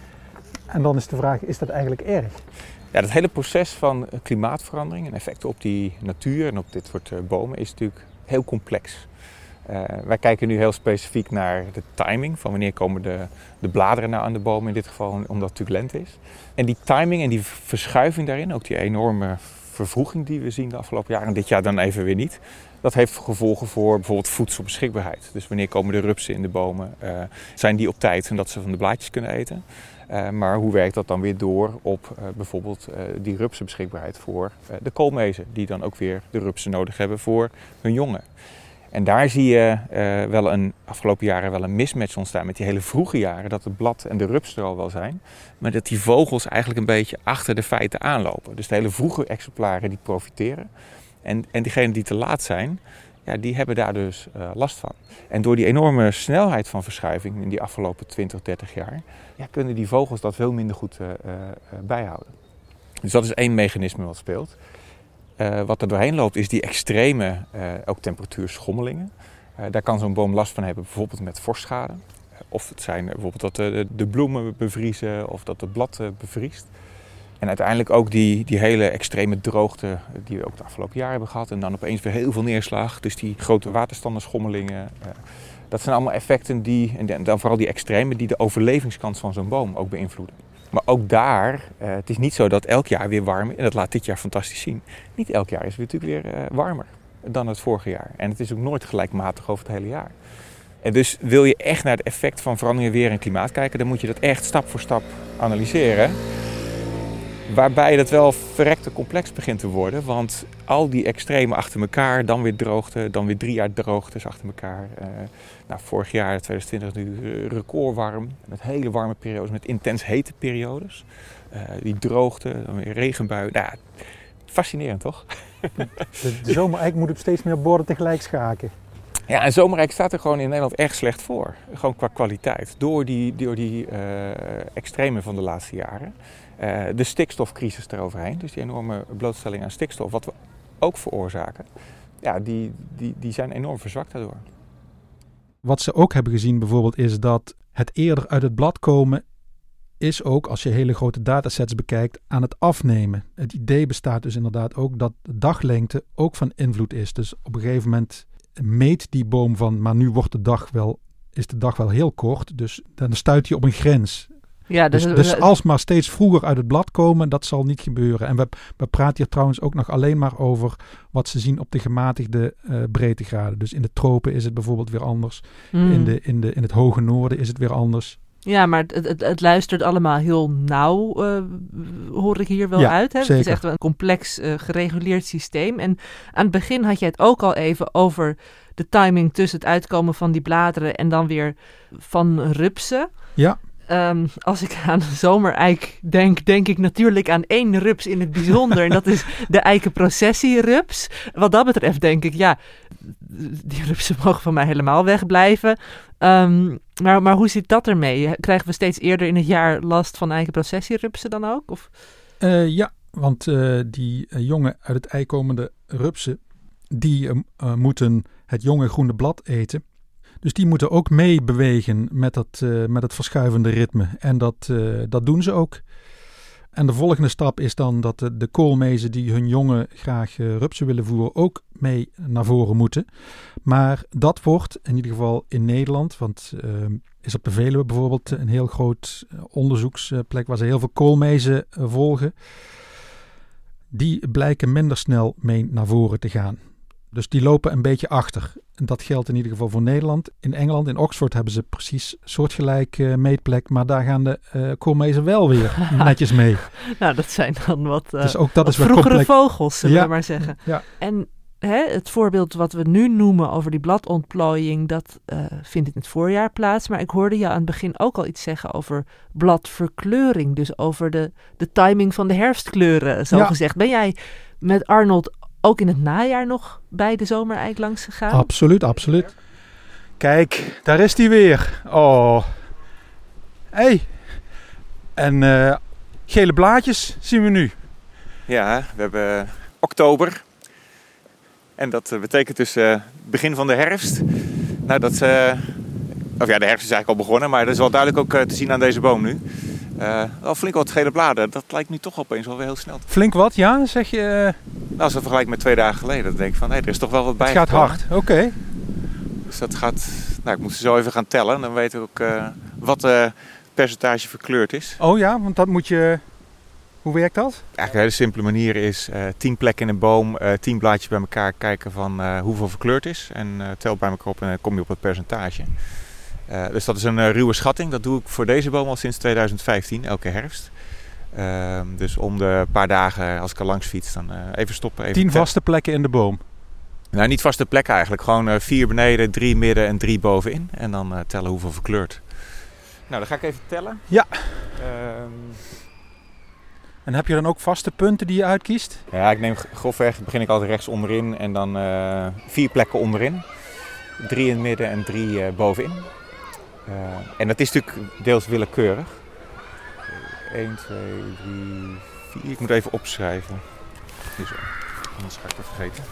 En dan is de vraag, is dat eigenlijk erg? Ja, dat hele proces van klimaatverandering en effecten op die natuur en op dit soort uh, bomen is natuurlijk heel complex. Uh, wij kijken nu heel specifiek naar de timing van wanneer komen de, de bladeren nou aan de bomen, in dit geval omdat het natuurlijk lente is. En die timing en die verschuiving daarin, ook die enorme vervroeging die we zien de afgelopen jaren, en dit jaar dan even weer niet. Dat heeft gevolgen voor bijvoorbeeld voedselbeschikbaarheid. Dus wanneer komen de rupsen in de bomen? Uh, zijn die op tijd zodat ze van de blaadjes kunnen eten? Uh, maar hoe werkt dat dan weer door op uh, bijvoorbeeld uh, die rupsenbeschikbaarheid voor uh, de koolmezen, die dan ook weer de rupsen nodig hebben voor hun jongen? En daar zie je uh, wel een afgelopen jaren wel een mismatch ontstaan met die hele vroege jaren, dat het blad en de rups er al wel zijn, maar dat die vogels eigenlijk een beetje achter de feiten aanlopen. Dus de hele vroege exemplaren die profiteren. En, en diegenen die te laat zijn, ja, die hebben daar dus uh, last van. En door die enorme snelheid van verschuiving in die afgelopen twintig, dertig jaar, ja, kunnen die vogels dat veel minder goed uh, uh, bijhouden. Dus dat is één mechanisme wat speelt. Uh, wat er doorheen loopt is die extreme uh, ook temperatuurschommelingen. Uh, daar kan zo'n boom last van hebben, bijvoorbeeld met vorstschade. Uh, of het zijn uh, bijvoorbeeld dat de, de bloemen bevriezen of dat het blad uh, bevriest. En uiteindelijk ook die, die hele extreme droogte die we ook de afgelopen jaren hebben gehad. En dan opeens weer heel veel neerslag. Dus die grote waterstandenschommelingen. Uh, dat zijn allemaal effecten die, en dan vooral die extreme, die de overlevingskans van zo'n boom ook beïnvloeden. Maar ook daar, uh, het is niet zo dat elk jaar weer warm is. En dat laat dit jaar fantastisch zien. Niet elk jaar is het natuurlijk weer uh, warmer dan het vorige jaar. En het is ook nooit gelijkmatig over het hele jaar. En dus wil je echt naar het effect van veranderingen weer en klimaat kijken, dan moet je dat echt stap voor stap analyseren. Waarbij het wel verrekte complex begint te worden. Want al die extremen achter elkaar, dan weer droogte, dan weer drie jaar droogtes achter elkaar. Uh, nou, vorig jaar, twintig twintig, nu recordwarm. Met hele warme periodes, met intens hete periodes. Uh, die droogte, dan weer regenbuien. Nou, fascinerend toch? De, de zomereik moet op steeds meer borden tegelijk schaken. Ja, en zomereik staat er gewoon in Nederland echt slecht voor. Gewoon qua kwaliteit. Door die, door die uh, extremen van de laatste jaren. Uh, de stikstofcrisis eroverheen, dus die enorme blootstelling aan stikstof, wat we ook veroorzaken, ja, die, die, die zijn enorm verzwakt daardoor. Wat ze ook hebben gezien bijvoorbeeld is dat het eerder uit het blad komen is ook, als je hele grote datasets bekijkt, aan het afnemen. Het idee bestaat dus inderdaad ook dat de daglengte ook van invloed is. Dus op een gegeven moment meet die boom van, maar nu wordt de dag wel, is de dag wel heel kort, dus dan stuit je op een grens. Ja, dus, dus, dus alsmaar steeds vroeger uit het blad komen, dat zal niet gebeuren. En we, we praten hier trouwens ook nog alleen maar over wat ze zien op de gematigde uh, breedtegraden. Dus in de tropen is het bijvoorbeeld weer anders. Mm. In, de, in, de, in het hoge noorden is het weer anders. Ja, maar het, het, het luistert allemaal heel nauw, uh, hoor ik hier wel ja, uit. Hè? Het is echt een complex uh, gereguleerd systeem. En aan het begin had je het ook al even over de timing tussen het uitkomen van die bladeren en dan weer van rupsen. Ja. Um, als ik aan de zomereik denk, denk ik natuurlijk aan één rups in het bijzonder. En dat is de eikenprocessierups. Wat dat betreft denk ik, ja, die rupsen mogen van mij helemaal wegblijven. Um, maar, maar hoe zit dat ermee? Krijgen we steeds eerder in het jaar last van eikenprocessierupsen dan ook? Of? Uh, ja, want uh, die uh, jonge uit het ei komende rupsen, die uh, uh, moeten het jonge groene blad eten. Dus die moeten ook meebewegen met, dat, uh, met het verschuivende ritme. En dat, uh, dat doen ze ook. En de volgende stap is dan dat de, de koolmezen die hun jongen graag uh, rupsen willen voeren ook mee naar voren moeten. Maar dat wordt in ieder geval in Nederland, want uh, is op de Veluwe bijvoorbeeld een heel groot uh, onderzoeksplek waar ze heel veel koolmezen uh, volgen. Die blijken minder snel mee naar voren te gaan. Dus die lopen een beetje achter. En dat geldt in ieder geval voor Nederland. In Engeland, in Oxford, hebben ze precies soortgelijk uh, meetplek. Maar daar gaan de uh, koolmezen wel weer netjes mee. Nou, dat zijn dan wat, uh, dus ook dat wat is vroegere complex... vogels, zullen ja. we maar zeggen. Ja. En hè, het voorbeeld wat we nu noemen over die bladontplooiing, dat uh, vindt in het voorjaar plaats. Maar ik hoorde je aan het begin ook al iets zeggen over bladverkleuring. Dus over de, de timing van de herfstkleuren, zo ja. gezegd. Ben jij met Arnold ook in het najaar nog bij de zomereik langs gegaan? Absoluut, absoluut. Kijk, daar is hij weer. Oh. Hé. Hey. En uh, gele blaadjes zien we nu. Ja, we hebben oktober. En dat betekent dus uh, begin van de herfst. Nou, dat, uh, of ja, de herfst is eigenlijk al begonnen, maar dat is wel duidelijk ook uh, te zien aan deze boom nu. Uh, wel flink wat gele bladeren. Dat lijkt nu toch opeens wel weer heel snel. Flink wat, ja? Zeg je... Uh... Nou, als we vergelijken met twee dagen geleden, dan denk ik van, hé, hey, er is toch wel wat bij. Het gaat hard, oké. Okay. Dus dat gaat... Nou, ik moet ze zo even gaan tellen. Dan weten we ook uh, wat de uh, percentage verkleurd is. Oh ja, want dat moet je... Hoe werkt dat? Eigenlijk een hele simpele manier is uh, tien plekken in een boom, uh, tien blaadjes bij elkaar kijken van uh, hoeveel verkleurd is. En uh, tel bij elkaar op en dan kom je op het percentage. Uh, dus dat is een uh, ruwe schatting. Dat doe ik voor deze boom al sinds tweeduizend vijftien, elke herfst. Uh, dus om de paar dagen, als ik er langs fiets, dan uh, even stoppen. Even tien tellen. Vaste plekken in de boom? Nou, niet vaste plekken eigenlijk. Gewoon uh, vier beneden, drie midden en drie bovenin. En dan uh, tellen hoeveel verkleurd. Nou, dan ga ik even tellen. Ja. Um... En heb je dan ook vaste punten die je uitkiest? Ja, ik neem grofweg, begin ik altijd rechts onderin en dan uh, vier plekken onderin. Drie in het midden en drie uh, bovenin. Uh, en dat is natuurlijk deels willekeurig. één, twee, drie, vier. Ik moet even opschrijven. Zo, anders ga ik het vergeten.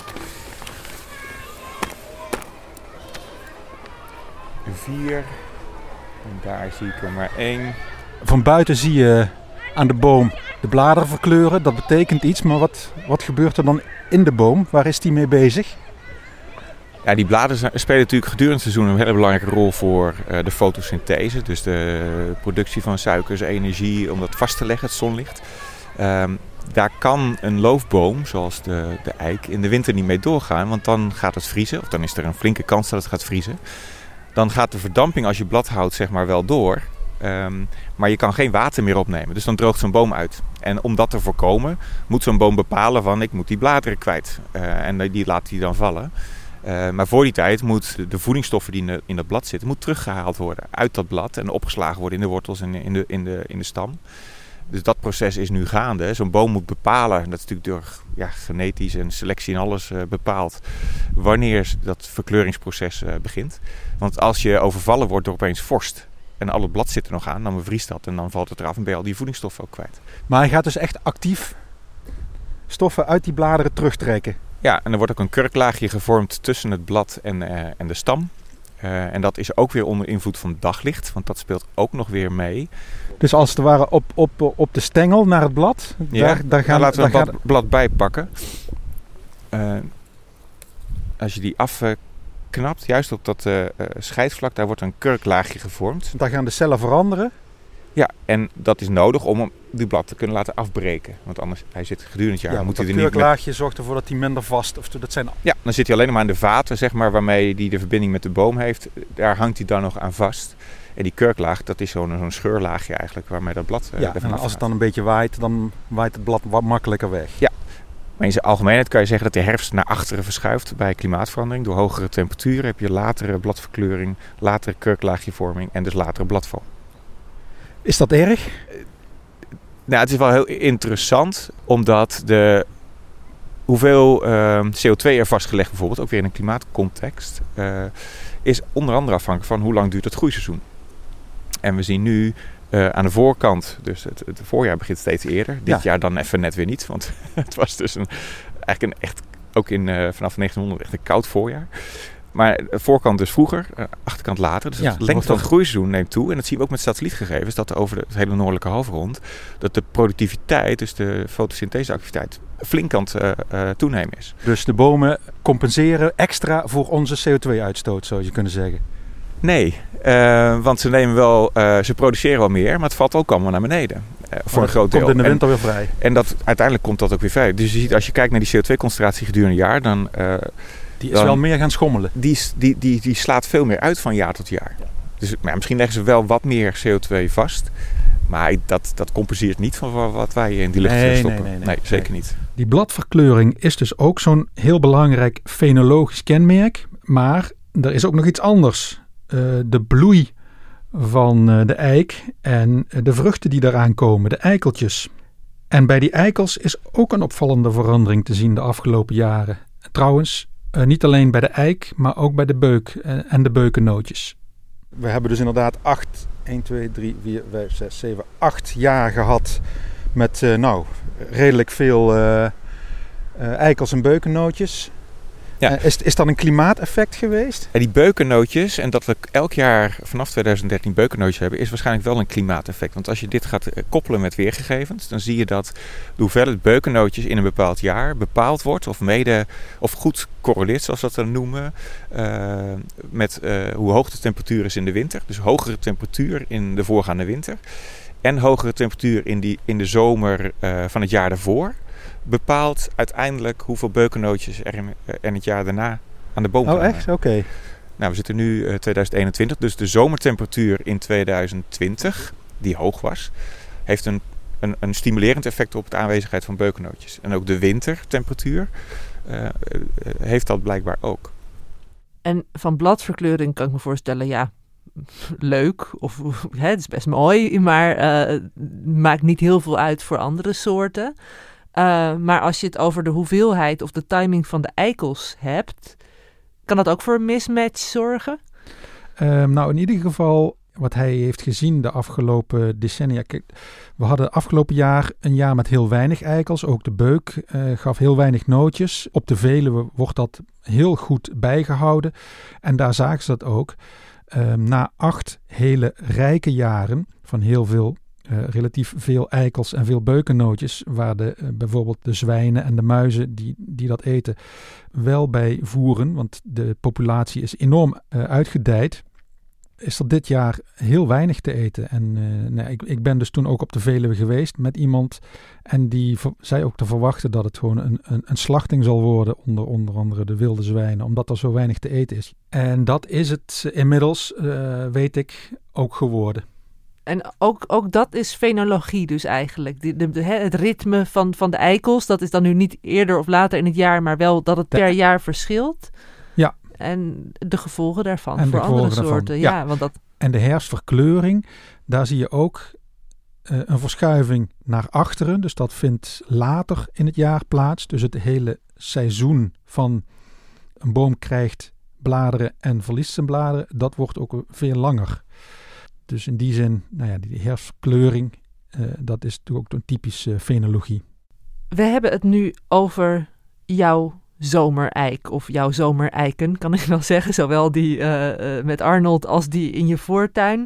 Vier. En daar zie ik er maar één. Van buiten zie je aan de boom de bladeren verkleuren. Dat betekent iets, maar wat, wat gebeurt er dan in de boom? Waar is die mee bezig? Ja, die bladeren spelen natuurlijk gedurende het seizoen een hele belangrijke rol voor uh, de fotosynthese. Dus de productie van suikers, energie, om dat vast te leggen, het zonlicht. Um, daar kan een loofboom, zoals de, de eik, in de winter niet mee doorgaan. Want dan gaat het vriezen, of dan is er een flinke kans dat het gaat vriezen. Dan gaat de verdamping als je blad houdt zeg maar wel door. Um, maar je kan geen water meer opnemen. Dus dan droogt zo'n boom uit. En om dat te voorkomen moet zo'n boom bepalen van ik moet die bladeren kwijt. Uh, en die laat hij dan vallen. Uh, maar voor die tijd moet de voedingsstoffen die in, de, in dat blad zitten, moet teruggehaald worden uit dat blad en opgeslagen worden in de wortels en in de, in de, in de stam. Dus dat proces is nu gaande. Zo'n boom moet bepalen, dat is natuurlijk door ja, genetisch en selectie en alles uh, bepaald, wanneer dat verkleuringsproces uh, begint. Want als je overvallen wordt door opeens vorst en al het blad zit er nog aan, dan bevriest dat en dan valt het eraf en ben je al die voedingsstoffen ook kwijt. Maar hij gaat dus echt actief stoffen uit die bladeren terugtrekken? Ja, en er wordt ook een kurklaagje gevormd tussen het blad en, uh, en de stam. Uh, en dat is ook weer onder invloed van daglicht, want dat speelt ook nog weer mee. Dus als het ware op, op, op de stengel naar het blad? Ja, daar, daar gaan, nou, laten we een daar blad, gaat... blad bijpakken. Uh, als je die afknapt, juist op dat uh, scheidvlak, daar wordt een kurklaagje gevormd. Daar gaan de cellen veranderen? Ja, en dat is nodig om hem die blad te kunnen laten afbreken. Want anders, hij zit gedurende het jaar, ja, moet hij dat er niet kurklaagje met... zorgt ervoor dat hij minder vast... Of dat zijn... Ja, dan zit hij alleen maar aan de vaten, zeg maar, waarmee hij de verbinding met de boom heeft. Daar hangt hij dan nog aan vast. En die kurklaag, dat is zo'n, zo'n scheurlaagje eigenlijk waarmee dat blad uh, Ja, en als het dan een beetje waait, dan waait het blad wat makkelijker weg. Ja, maar in zijn algemeenheid kan je zeggen dat de herfst naar achteren verschuift bij klimaatverandering. Door hogere temperaturen heb je latere bladverkleuring, latere kurklaagjevorming en dus latere bladval. Is dat erg? Nou, het is wel heel interessant, omdat de hoeveel uh, C O twee er vastgelegd, bijvoorbeeld, ook weer in een klimaatcontext, uh, is onder andere afhankelijk van hoe lang duurt het groeiseizoen. En we zien nu uh, aan de voorkant, dus het, het voorjaar begint steeds eerder. Dit Ja. jaar dan even net weer niet, want het was dus een, eigenlijk een echt, ook in, uh, vanaf negentienhonderd echt een koud voorjaar. Maar de voorkant dus vroeger, uh, achterkant later. Dus Ja, de lengte wordt van het toch- groeiseizoen neemt toe. En dat zien we ook met satellietgegevens. Dat er over de, het hele noordelijke halfrond, dat de productiviteit, dus de fotosyntheseactiviteit, flink aan het uh, uh, toenemen is. Dus de bomen compenseren extra voor onze C O twee uitstoot, zou je kunnen zeggen. Nee, uh, want ze nemen wel, uh, ze produceren wel meer, maar het valt ook allemaal naar beneden. Uh, voor een groot deel. Komt in de En- winter weer vrij. En dat, uiteindelijk komt dat ook weer vrij. Dus je ziet, als je kijkt naar die C O twee concentratie gedurende een jaar, dan uh, Die is dan- wel meer gaan schommelen. die, die, die, die slaat veel meer uit van jaar tot jaar. Dus maar ja, misschien leggen ze wel wat meer C O twee vast. Maar dat, dat compenseert niet van wa- wat wij in die lucht Nee, stoppen. nee, nee, nee. zeker Nee. niet. Die bladverkleuring is dus ook zo'n heel belangrijk fenologisch kenmerk. Maar er is ook nog iets anders. Uh, de bloei van uh, de eik en uh, de vruchten die daaraan komen, de eikeltjes. En bij die eikels is ook een opvallende verandering te zien de afgelopen jaren. Trouwens, uh, niet alleen bij de eik, maar ook bij de beuk uh, en de beukennootjes. We hebben dus inderdaad acht, één, twee, drie, vier, vijf, zes, zeven, acht jaar gehad met uh, nou, redelijk veel uh, uh, eikels en beukennootjes. Ja. Uh, is, is dat een klimaateffect geweest? En die beukennootjes, en dat we elk jaar vanaf twintig dertien beukennootjes hebben, is waarschijnlijk wel een klimaateffect. Want als je dit gaat uh, koppelen met weergegevens, dan zie je dat de hoeveelheid beukennootjes in een bepaald jaar bepaald wordt, of mede, of goed correleert, zoals we dat dan noemen, uh, met uh, hoe hoog de temperatuur is in de winter. Dus hogere temperatuur in de voorgaande winter. En hogere temperatuur in, die, in de zomer uh, van het jaar daarvoor bepaalt uiteindelijk hoeveel beukennootjes er in, in het jaar daarna aan de boom Oh, hangen. echt? Oké. Okay. Nou, we zitten nu uh, twintig eenentwintig, dus de zomertemperatuur in twintig twintig, die hoog was, heeft een, een, een stimulerend effect op de aanwezigheid van beukennootjes. En ook de wintertemperatuur uh, uh, heeft dat blijkbaar ook. En van bladverkleuring kan ik me voorstellen, ja, leuk. Of hè, het is best mooi, maar uh, maakt niet heel veel uit voor andere soorten. Uh, maar als je het over de hoeveelheid of de timing van de eikels hebt, kan dat ook voor een mismatch zorgen? Uh, nou, in ieder geval, wat hij heeft gezien de afgelopen decennia. Kijk, we hadden afgelopen jaar een jaar met heel weinig eikels. Ook de beuk uh, gaf heel weinig nootjes. Op de Veluwe wordt dat heel goed bijgehouden. En daar zagen ze dat ook. Uh, na acht hele rijke jaren van heel veel, uh, relatief veel eikels en veel beukennootjes, waar de, uh, bijvoorbeeld de zwijnen en de muizen die, die dat eten wel bij voeren, want de populatie is enorm uh, uitgedijd, is er dit jaar heel weinig te eten. En uh, nee, ik, ik ben dus toen ook op de Veluwe geweest met iemand en die ver, zei ook te verwachten dat het gewoon een, een, een slachting zal worden onder onder andere de wilde zwijnen, omdat er zo weinig te eten is. En dat is het inmiddels, uh, weet ik, ook geworden. En ook, ook dat is fenologie dus eigenlijk. De, de, de, het ritme van, van de eikels, dat is dan nu niet eerder of later in het jaar, maar wel dat het per de, jaar verschilt. Ja. En de gevolgen daarvan en voor de andere daarvan. soorten. Ja. Ja, want dat... En de herfstverkleuring, daar zie je ook uh, een verschuiving naar achteren. Dus dat vindt later in het jaar plaats. Dus het hele seizoen van een boom krijgt bladeren en verliest zijn bladeren, dat wordt ook veel langer. Dus in die zin, nou ja, die herfstverkleuring, uh, dat is natuurlijk ook een typische uh, fenologie. We hebben het nu over jouw zomereik of jouw zomereiken, kan ik wel zeggen. Zowel die uh, uh, met Arnold als die in je voortuin.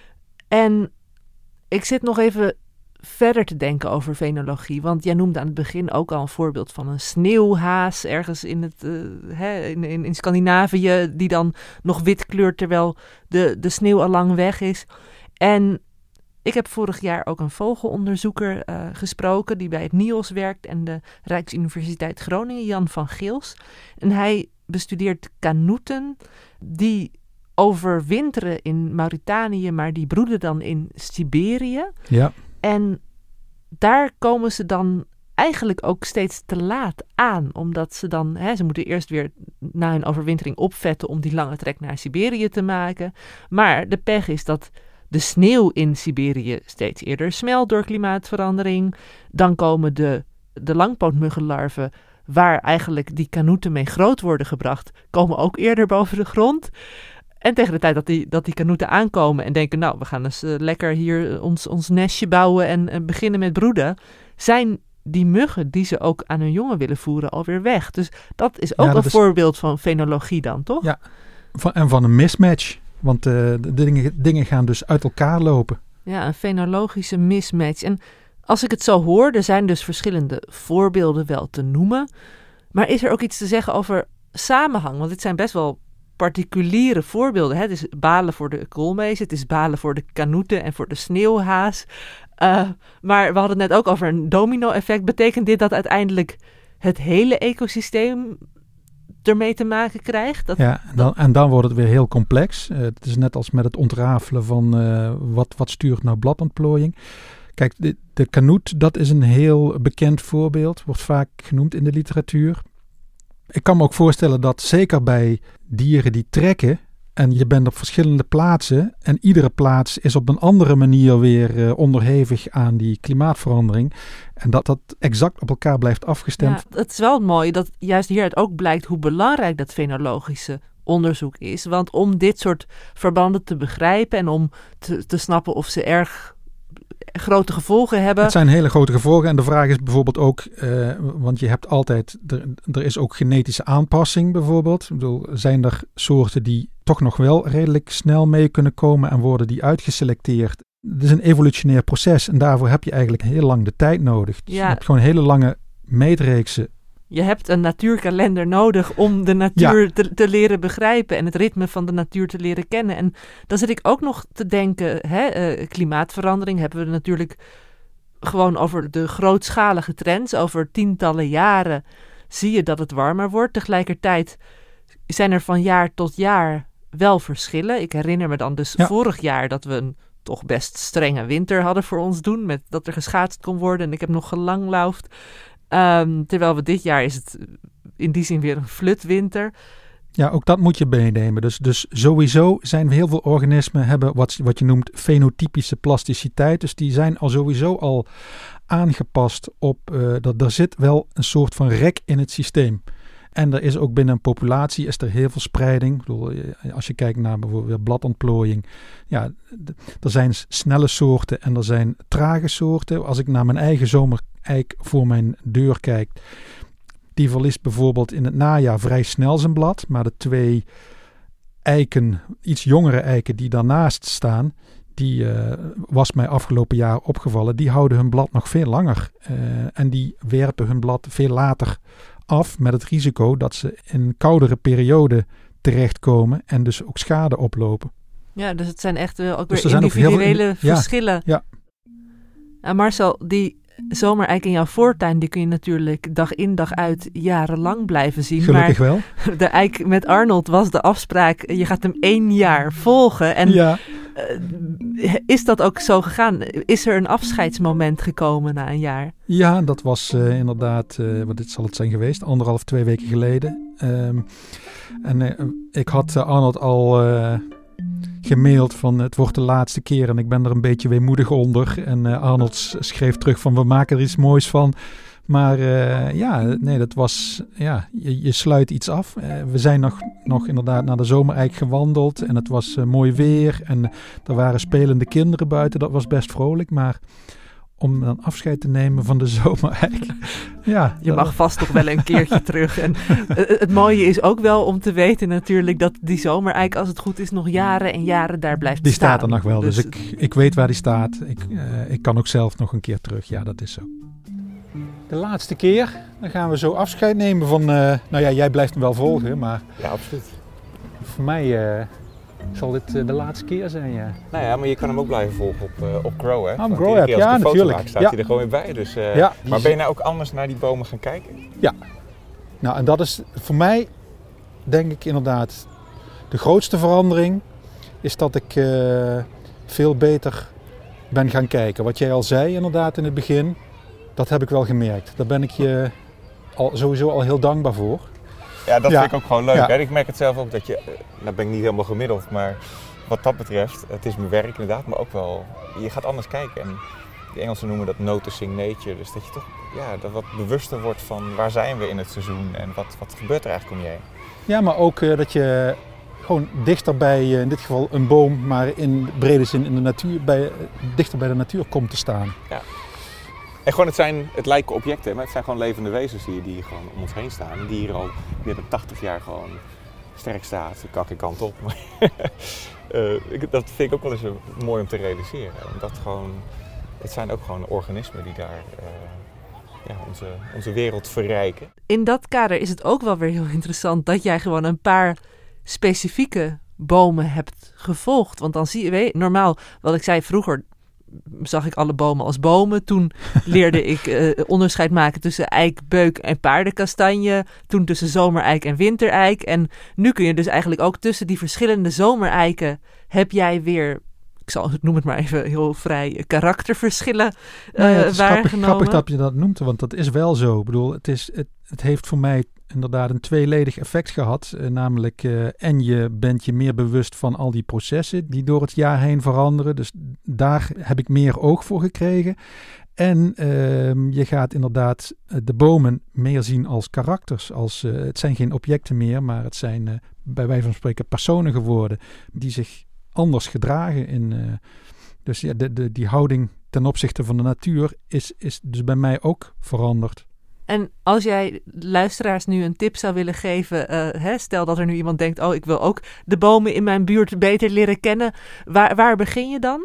En ik zit nog even verder te denken over fenologie. Want jij noemde aan het begin ook al een voorbeeld van een sneeuwhaas ergens in, het, uh, hè, in, in, in Scandinavië, die dan nog wit kleurt terwijl de, de sneeuw al lang weg is. En ik heb vorig jaar ook een vogelonderzoeker uh, gesproken die bij het N I O S werkt en de Rijksuniversiteit Groningen, Jan van Geels. En hij bestudeert kanoeten die overwinteren in Mauritanië, maar die broeden dan in Siberië. Ja. En daar komen ze dan eigenlijk ook steeds te laat aan. Omdat ze dan, hè, ze moeten eerst weer na hun overwintering opvetten om die lange trek naar Siberië te maken. Maar de pech is dat de sneeuw in Siberië steeds eerder smelt door klimaatverandering. Dan komen de, de langpootmuggenlarven, waar eigenlijk die kanoeten mee groot worden gebracht, komen ook eerder boven de grond. En tegen de tijd dat die, dat die kanoeten aankomen en denken, nou, we gaan eens uh, lekker hier ons, ons nestje bouwen en, en beginnen met broeden, zijn die muggen die ze ook aan hun jongen willen voeren alweer weg. Dus dat is ook ja, dat een is... voorbeeld van fenologie dan, toch? Ja, van, en van een mismatch. Want uh, de dingen, dingen gaan dus uit elkaar lopen. Ja, een fenologische mismatch. En als ik het zo hoor, er zijn dus verschillende voorbeelden wel te noemen. Maar is er ook iets te zeggen over samenhang? Want dit zijn best wel particuliere voorbeelden. Hè? Het is balen voor de koolmees, het is balen voor de kanoeten en voor de sneeuwhaas. Uh, maar we hadden het net ook over een domino-effect. Betekent dit dat uiteindelijk het hele ecosysteem ermee te maken krijgt? Dat, ja, dan, dat... en dan wordt het weer heel complex. Uh, het is net als met het ontrafelen van uh, wat, wat stuurt nou bladontplooiing. Kijk, de, de kanoet, dat is een heel bekend voorbeeld. Wordt vaak genoemd in de literatuur. Ik kan me ook voorstellen dat zeker bij dieren die trekken en je bent op verschillende plaatsen en iedere plaats is op een andere manier weer uh, onderhevig aan die klimaatverandering en dat dat exact op elkaar blijft afgestemd. Ja, het is wel mooi dat juist hieruit ook blijkt hoe belangrijk dat fenologische onderzoek is. Want om dit soort verbanden te begrijpen en om te, te snappen of ze erg grote gevolgen hebben. Het zijn hele grote gevolgen en de vraag is bijvoorbeeld ook, uh, want je hebt altijd, er, er is ook genetische aanpassing bijvoorbeeld. Ik bedoel, zijn er soorten die toch nog wel redelijk snel mee kunnen komen en worden die uitgeselecteerd? Het is een evolutionair proces en daarvoor heb je eigenlijk heel lang de tijd nodig. Dus ja. Je hebt gewoon hele lange meetreeksen. Je hebt een natuurkalender nodig om de natuur ja. te, te leren begrijpen en het ritme van de natuur te leren kennen. En dan zit ik ook nog te denken, hè, uh, klimaatverandering hebben we natuurlijk gewoon over de grootschalige trends. Over tientallen jaren zie je dat het warmer wordt. Tegelijkertijd zijn er van jaar tot jaar wel verschillen. Ik herinner me dan dus ja. vorig jaar dat we een toch best strenge winter hadden voor ons doen, met dat er geschaatst kon worden en ik heb nog gelanglaufd. Um, terwijl we dit jaar is het in die zin weer een flutwinter. Ja, ook dat moet je meenemen. Dus, dus sowieso zijn heel veel organismen hebben wat, wat je noemt fenotypische plasticiteit. Dus die zijn al sowieso al aangepast op, uh, dat er zit wel een soort van rek in het systeem. En er is ook binnen een populatie is er heel veel spreiding. Ik bedoel, als je kijkt naar bijvoorbeeld bladontplooiing. Ja, d- er zijn snelle soorten en er zijn trage soorten. Als ik naar mijn eigen zomereik voor mijn deur kijk. Die verliest bijvoorbeeld in het najaar vrij snel zijn blad. Maar de twee eiken, iets jongere eiken die daarnaast staan. Die uh, was mij afgelopen jaar opgevallen. Die houden hun blad nog veel langer. Uh, en die werpen hun blad veel later af met het risico dat ze in een koudere periode terechtkomen en dus ook schade oplopen. Ja, dus het zijn echt wel ook dus weer individuele in, verschillen. Ja, ja. Nou Marcel, die zomereik in jouw voortuin, die kun je natuurlijk dag in dag uit jarenlang blijven zien. Gelukkig maar wel. De eik met Arnold was de afspraak, je gaat hem één jaar volgen. En ja. uh, is dat ook zo gegaan? Is er een afscheidsmoment gekomen na een jaar? Ja, dat was uh, inderdaad, uh, wat dit zal het zijn geweest, anderhalf, twee weken geleden. Um, en uh, ik had uh, Arnold al uh, gemaild van het wordt de laatste keer en ik ben er een beetje weemoedig onder. En uh, Arnold schreef terug van we maken er iets moois van. Maar uh, ja, nee, dat was, ja, je, je sluit iets af. Uh, we zijn nog, nog inderdaad naar de zomereik gewandeld en het was uh, mooi weer. En uh, er waren spelende kinderen buiten, dat was best vrolijk. Maar om dan afscheid te nemen van de zomereik. Ja, je mag vast toch wel een keertje terug. En uh, het mooie is ook wel om te weten natuurlijk dat die zomereik, als het goed is, nog jaren en jaren daar blijft die staan. Die staat er nog wel, dus, dus ik, ik weet waar die staat. Ik, uh, ik kan ook zelf nog een keer terug. Ja, dat is zo. De laatste keer, dan gaan we zo afscheid nemen van, uh, nou ja, jij blijft hem wel volgen, maar ja, absoluut. Voor mij uh, zal dit uh, de laatste keer zijn, ja. Nou ja, maar je kan hem ook blijven volgen op, uh, op Grow, hè? Op Grow, ja, ja natuurlijk. Maak, staat ja. hij er gewoon weer bij, dus... Uh, ja, maar is... ben je nou ook anders naar die bomen gaan kijken? Ja. Nou, en dat is voor mij, denk ik inderdaad, De grootste verandering is dat ik uh, veel beter ben gaan kijken. Wat jij al zei inderdaad in het begin, dat heb ik wel gemerkt. Daar ben ik je al, sowieso al heel dankbaar voor. Ja, dat ja. vind ik ook gewoon leuk. Ja. Hè? Ik merk het zelf ook dat je, nou ben ik niet helemaal gemiddeld, maar wat dat betreft, het is mijn werk inderdaad, maar ook wel, je gaat anders kijken. En de Engelsen noemen dat noticing nature, dus dat je toch ja, dat wat bewuster wordt van waar zijn we in het seizoen en wat, wat gebeurt er eigenlijk om je heen. Ja, maar ook uh, dat je gewoon dichter bij, uh, in dit geval een boom, maar in brede zin in de natuur, bij, uh, dichter bij de natuur komt te staan. Ja. En gewoon, het, zijn, het lijken objecten, maar het zijn gewoon levende wezens die, die gewoon om ons heen staan. Die hier al meer dan tachtig jaar gewoon sterk staat, kak en kant op. uh, ik, dat vind ik ook wel eens mooi om te realiseren. Omdat gewoon, het zijn ook gewoon organismen die daar uh, ja, onze, onze wereld verrijken. In dat kader is het ook wel weer heel interessant dat jij gewoon een paar specifieke bomen hebt gevolgd. Want dan zie je, weet je, normaal, wat ik zei vroeger, zag ik alle bomen als bomen. Toen leerde ik uh, onderscheid maken tussen eik, beuk en paardenkastanje. Toen tussen zomereik en wintereik. En nu kun je dus eigenlijk ook tussen die verschillende zomereiken heb jij weer, ik zal noem het maar even heel vrij, karakterverschillen uh, nou ja, het is waargenomen. Grappig, grappig dat je dat noemt, want dat is wel zo. Ik bedoel, het, is, het, het heeft voor mij inderdaad een tweeledig effect gehad. Uh, namelijk, uh, en je bent je meer bewust van al die processen die door het jaar heen veranderen. Dus daar heb ik meer oog voor gekregen. En uh, je gaat inderdaad uh, de bomen meer zien als karakters. Als, uh, het zijn geen objecten meer, maar het zijn uh, bij wijze van spreken personen geworden die zich anders gedragen. In, uh, dus ja, de, de, die houding ten opzichte van de natuur is, is dus bij mij ook veranderd. En als jij luisteraars nu een tip zou willen geven, uh, hè, stel dat er nu iemand denkt, oh, ik wil ook de bomen in mijn buurt beter leren kennen. Waar, waar begin je dan?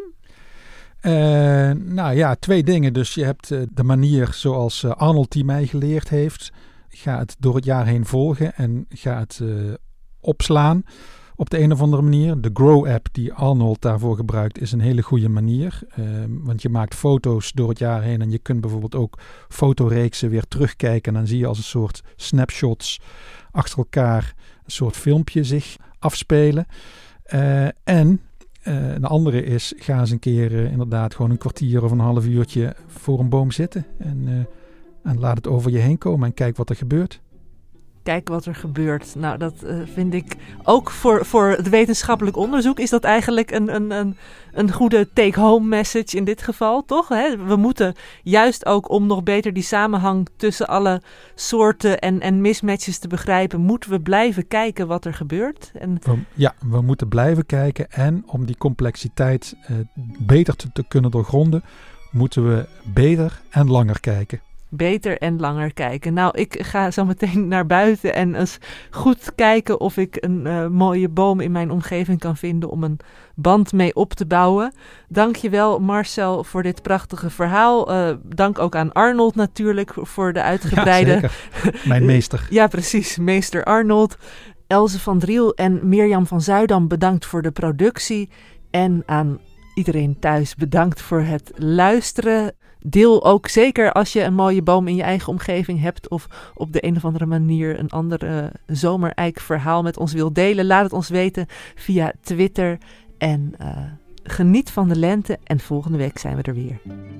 Uh, nou ja, twee dingen. Dus je hebt uh, de manier zoals uh, Arnold die mij geleerd heeft. Ga het door het jaar heen volgen en ga het uh, opslaan op de een of andere manier. De Grow-app die Arnold daarvoor gebruikt is een hele goede manier. Uh, want je maakt foto's door het jaar heen en je kunt bijvoorbeeld ook fotoreeksen weer terugkijken. En dan zie je als een soort snapshots achter elkaar een soort filmpje zich afspelen. Uh, en uh, een andere is, ga eens een keer uh, inderdaad gewoon een kwartier of een half uurtje voor een boom zitten. En, uh, en laat het over je heen komen en kijk wat er gebeurt. Kijken wat er gebeurt. Nou, dat uh, vind ik ook voor, voor het wetenschappelijk onderzoek is dat eigenlijk een, een, een, een goede take-home message in dit geval, toch? Hè? We moeten juist ook om nog beter die samenhang tussen alle soorten en, en mismatches te begrijpen, moeten we blijven kijken wat er gebeurt. En we, ja, we moeten blijven kijken en om die complexiteit uh, beter te, te kunnen doorgronden, moeten we beter en langer kijken. Beter en langer kijken. Nou, ik ga zo meteen naar buiten en eens goed kijken of ik een uh, mooie boom in mijn omgeving kan vinden om een band mee op te bouwen. Dank je wel, Marcel, voor dit prachtige verhaal. Uh, dank ook aan Arnold natuurlijk voor de uitgebreide... Ja, zeker. Mijn meester. Ja, precies. Meester Arnold. Else van Driel en Mirjam van Zuidam bedankt voor de productie. En aan iedereen thuis bedankt voor het luisteren. Deel ook zeker als je een mooie boom in je eigen omgeving hebt of op de een of andere manier een ander uh, zomereikverhaal met ons wil delen. Laat het ons weten via Twitter en uh, geniet van de lente en volgende week zijn we er weer.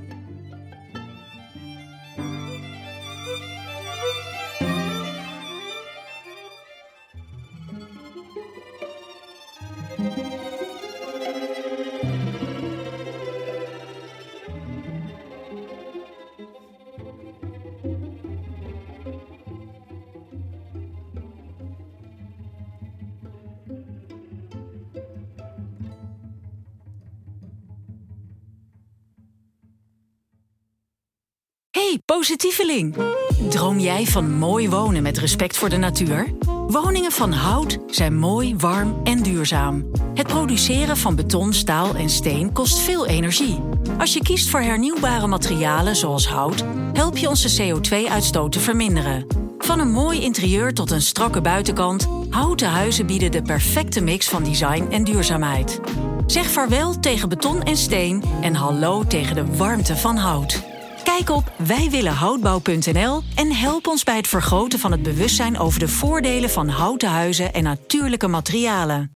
Hey, positieveling! Droom jij van mooi wonen met respect voor de natuur? Woningen van hout zijn mooi, warm en duurzaam. Het produceren van beton, staal en steen kost veel energie. Als je kiest voor hernieuwbare materialen zoals hout, help je onze C O twee uitstoot te verminderen. Van een mooi interieur tot een strakke buitenkant, houten huizen bieden de perfecte mix van design en duurzaamheid. Zeg vaarwel tegen beton en steen en hallo tegen de warmte van hout. Kijk op wij willen houtbouw punt n l en help ons bij het vergroten van het bewustzijn over de voordelen van houten huizen en natuurlijke materialen.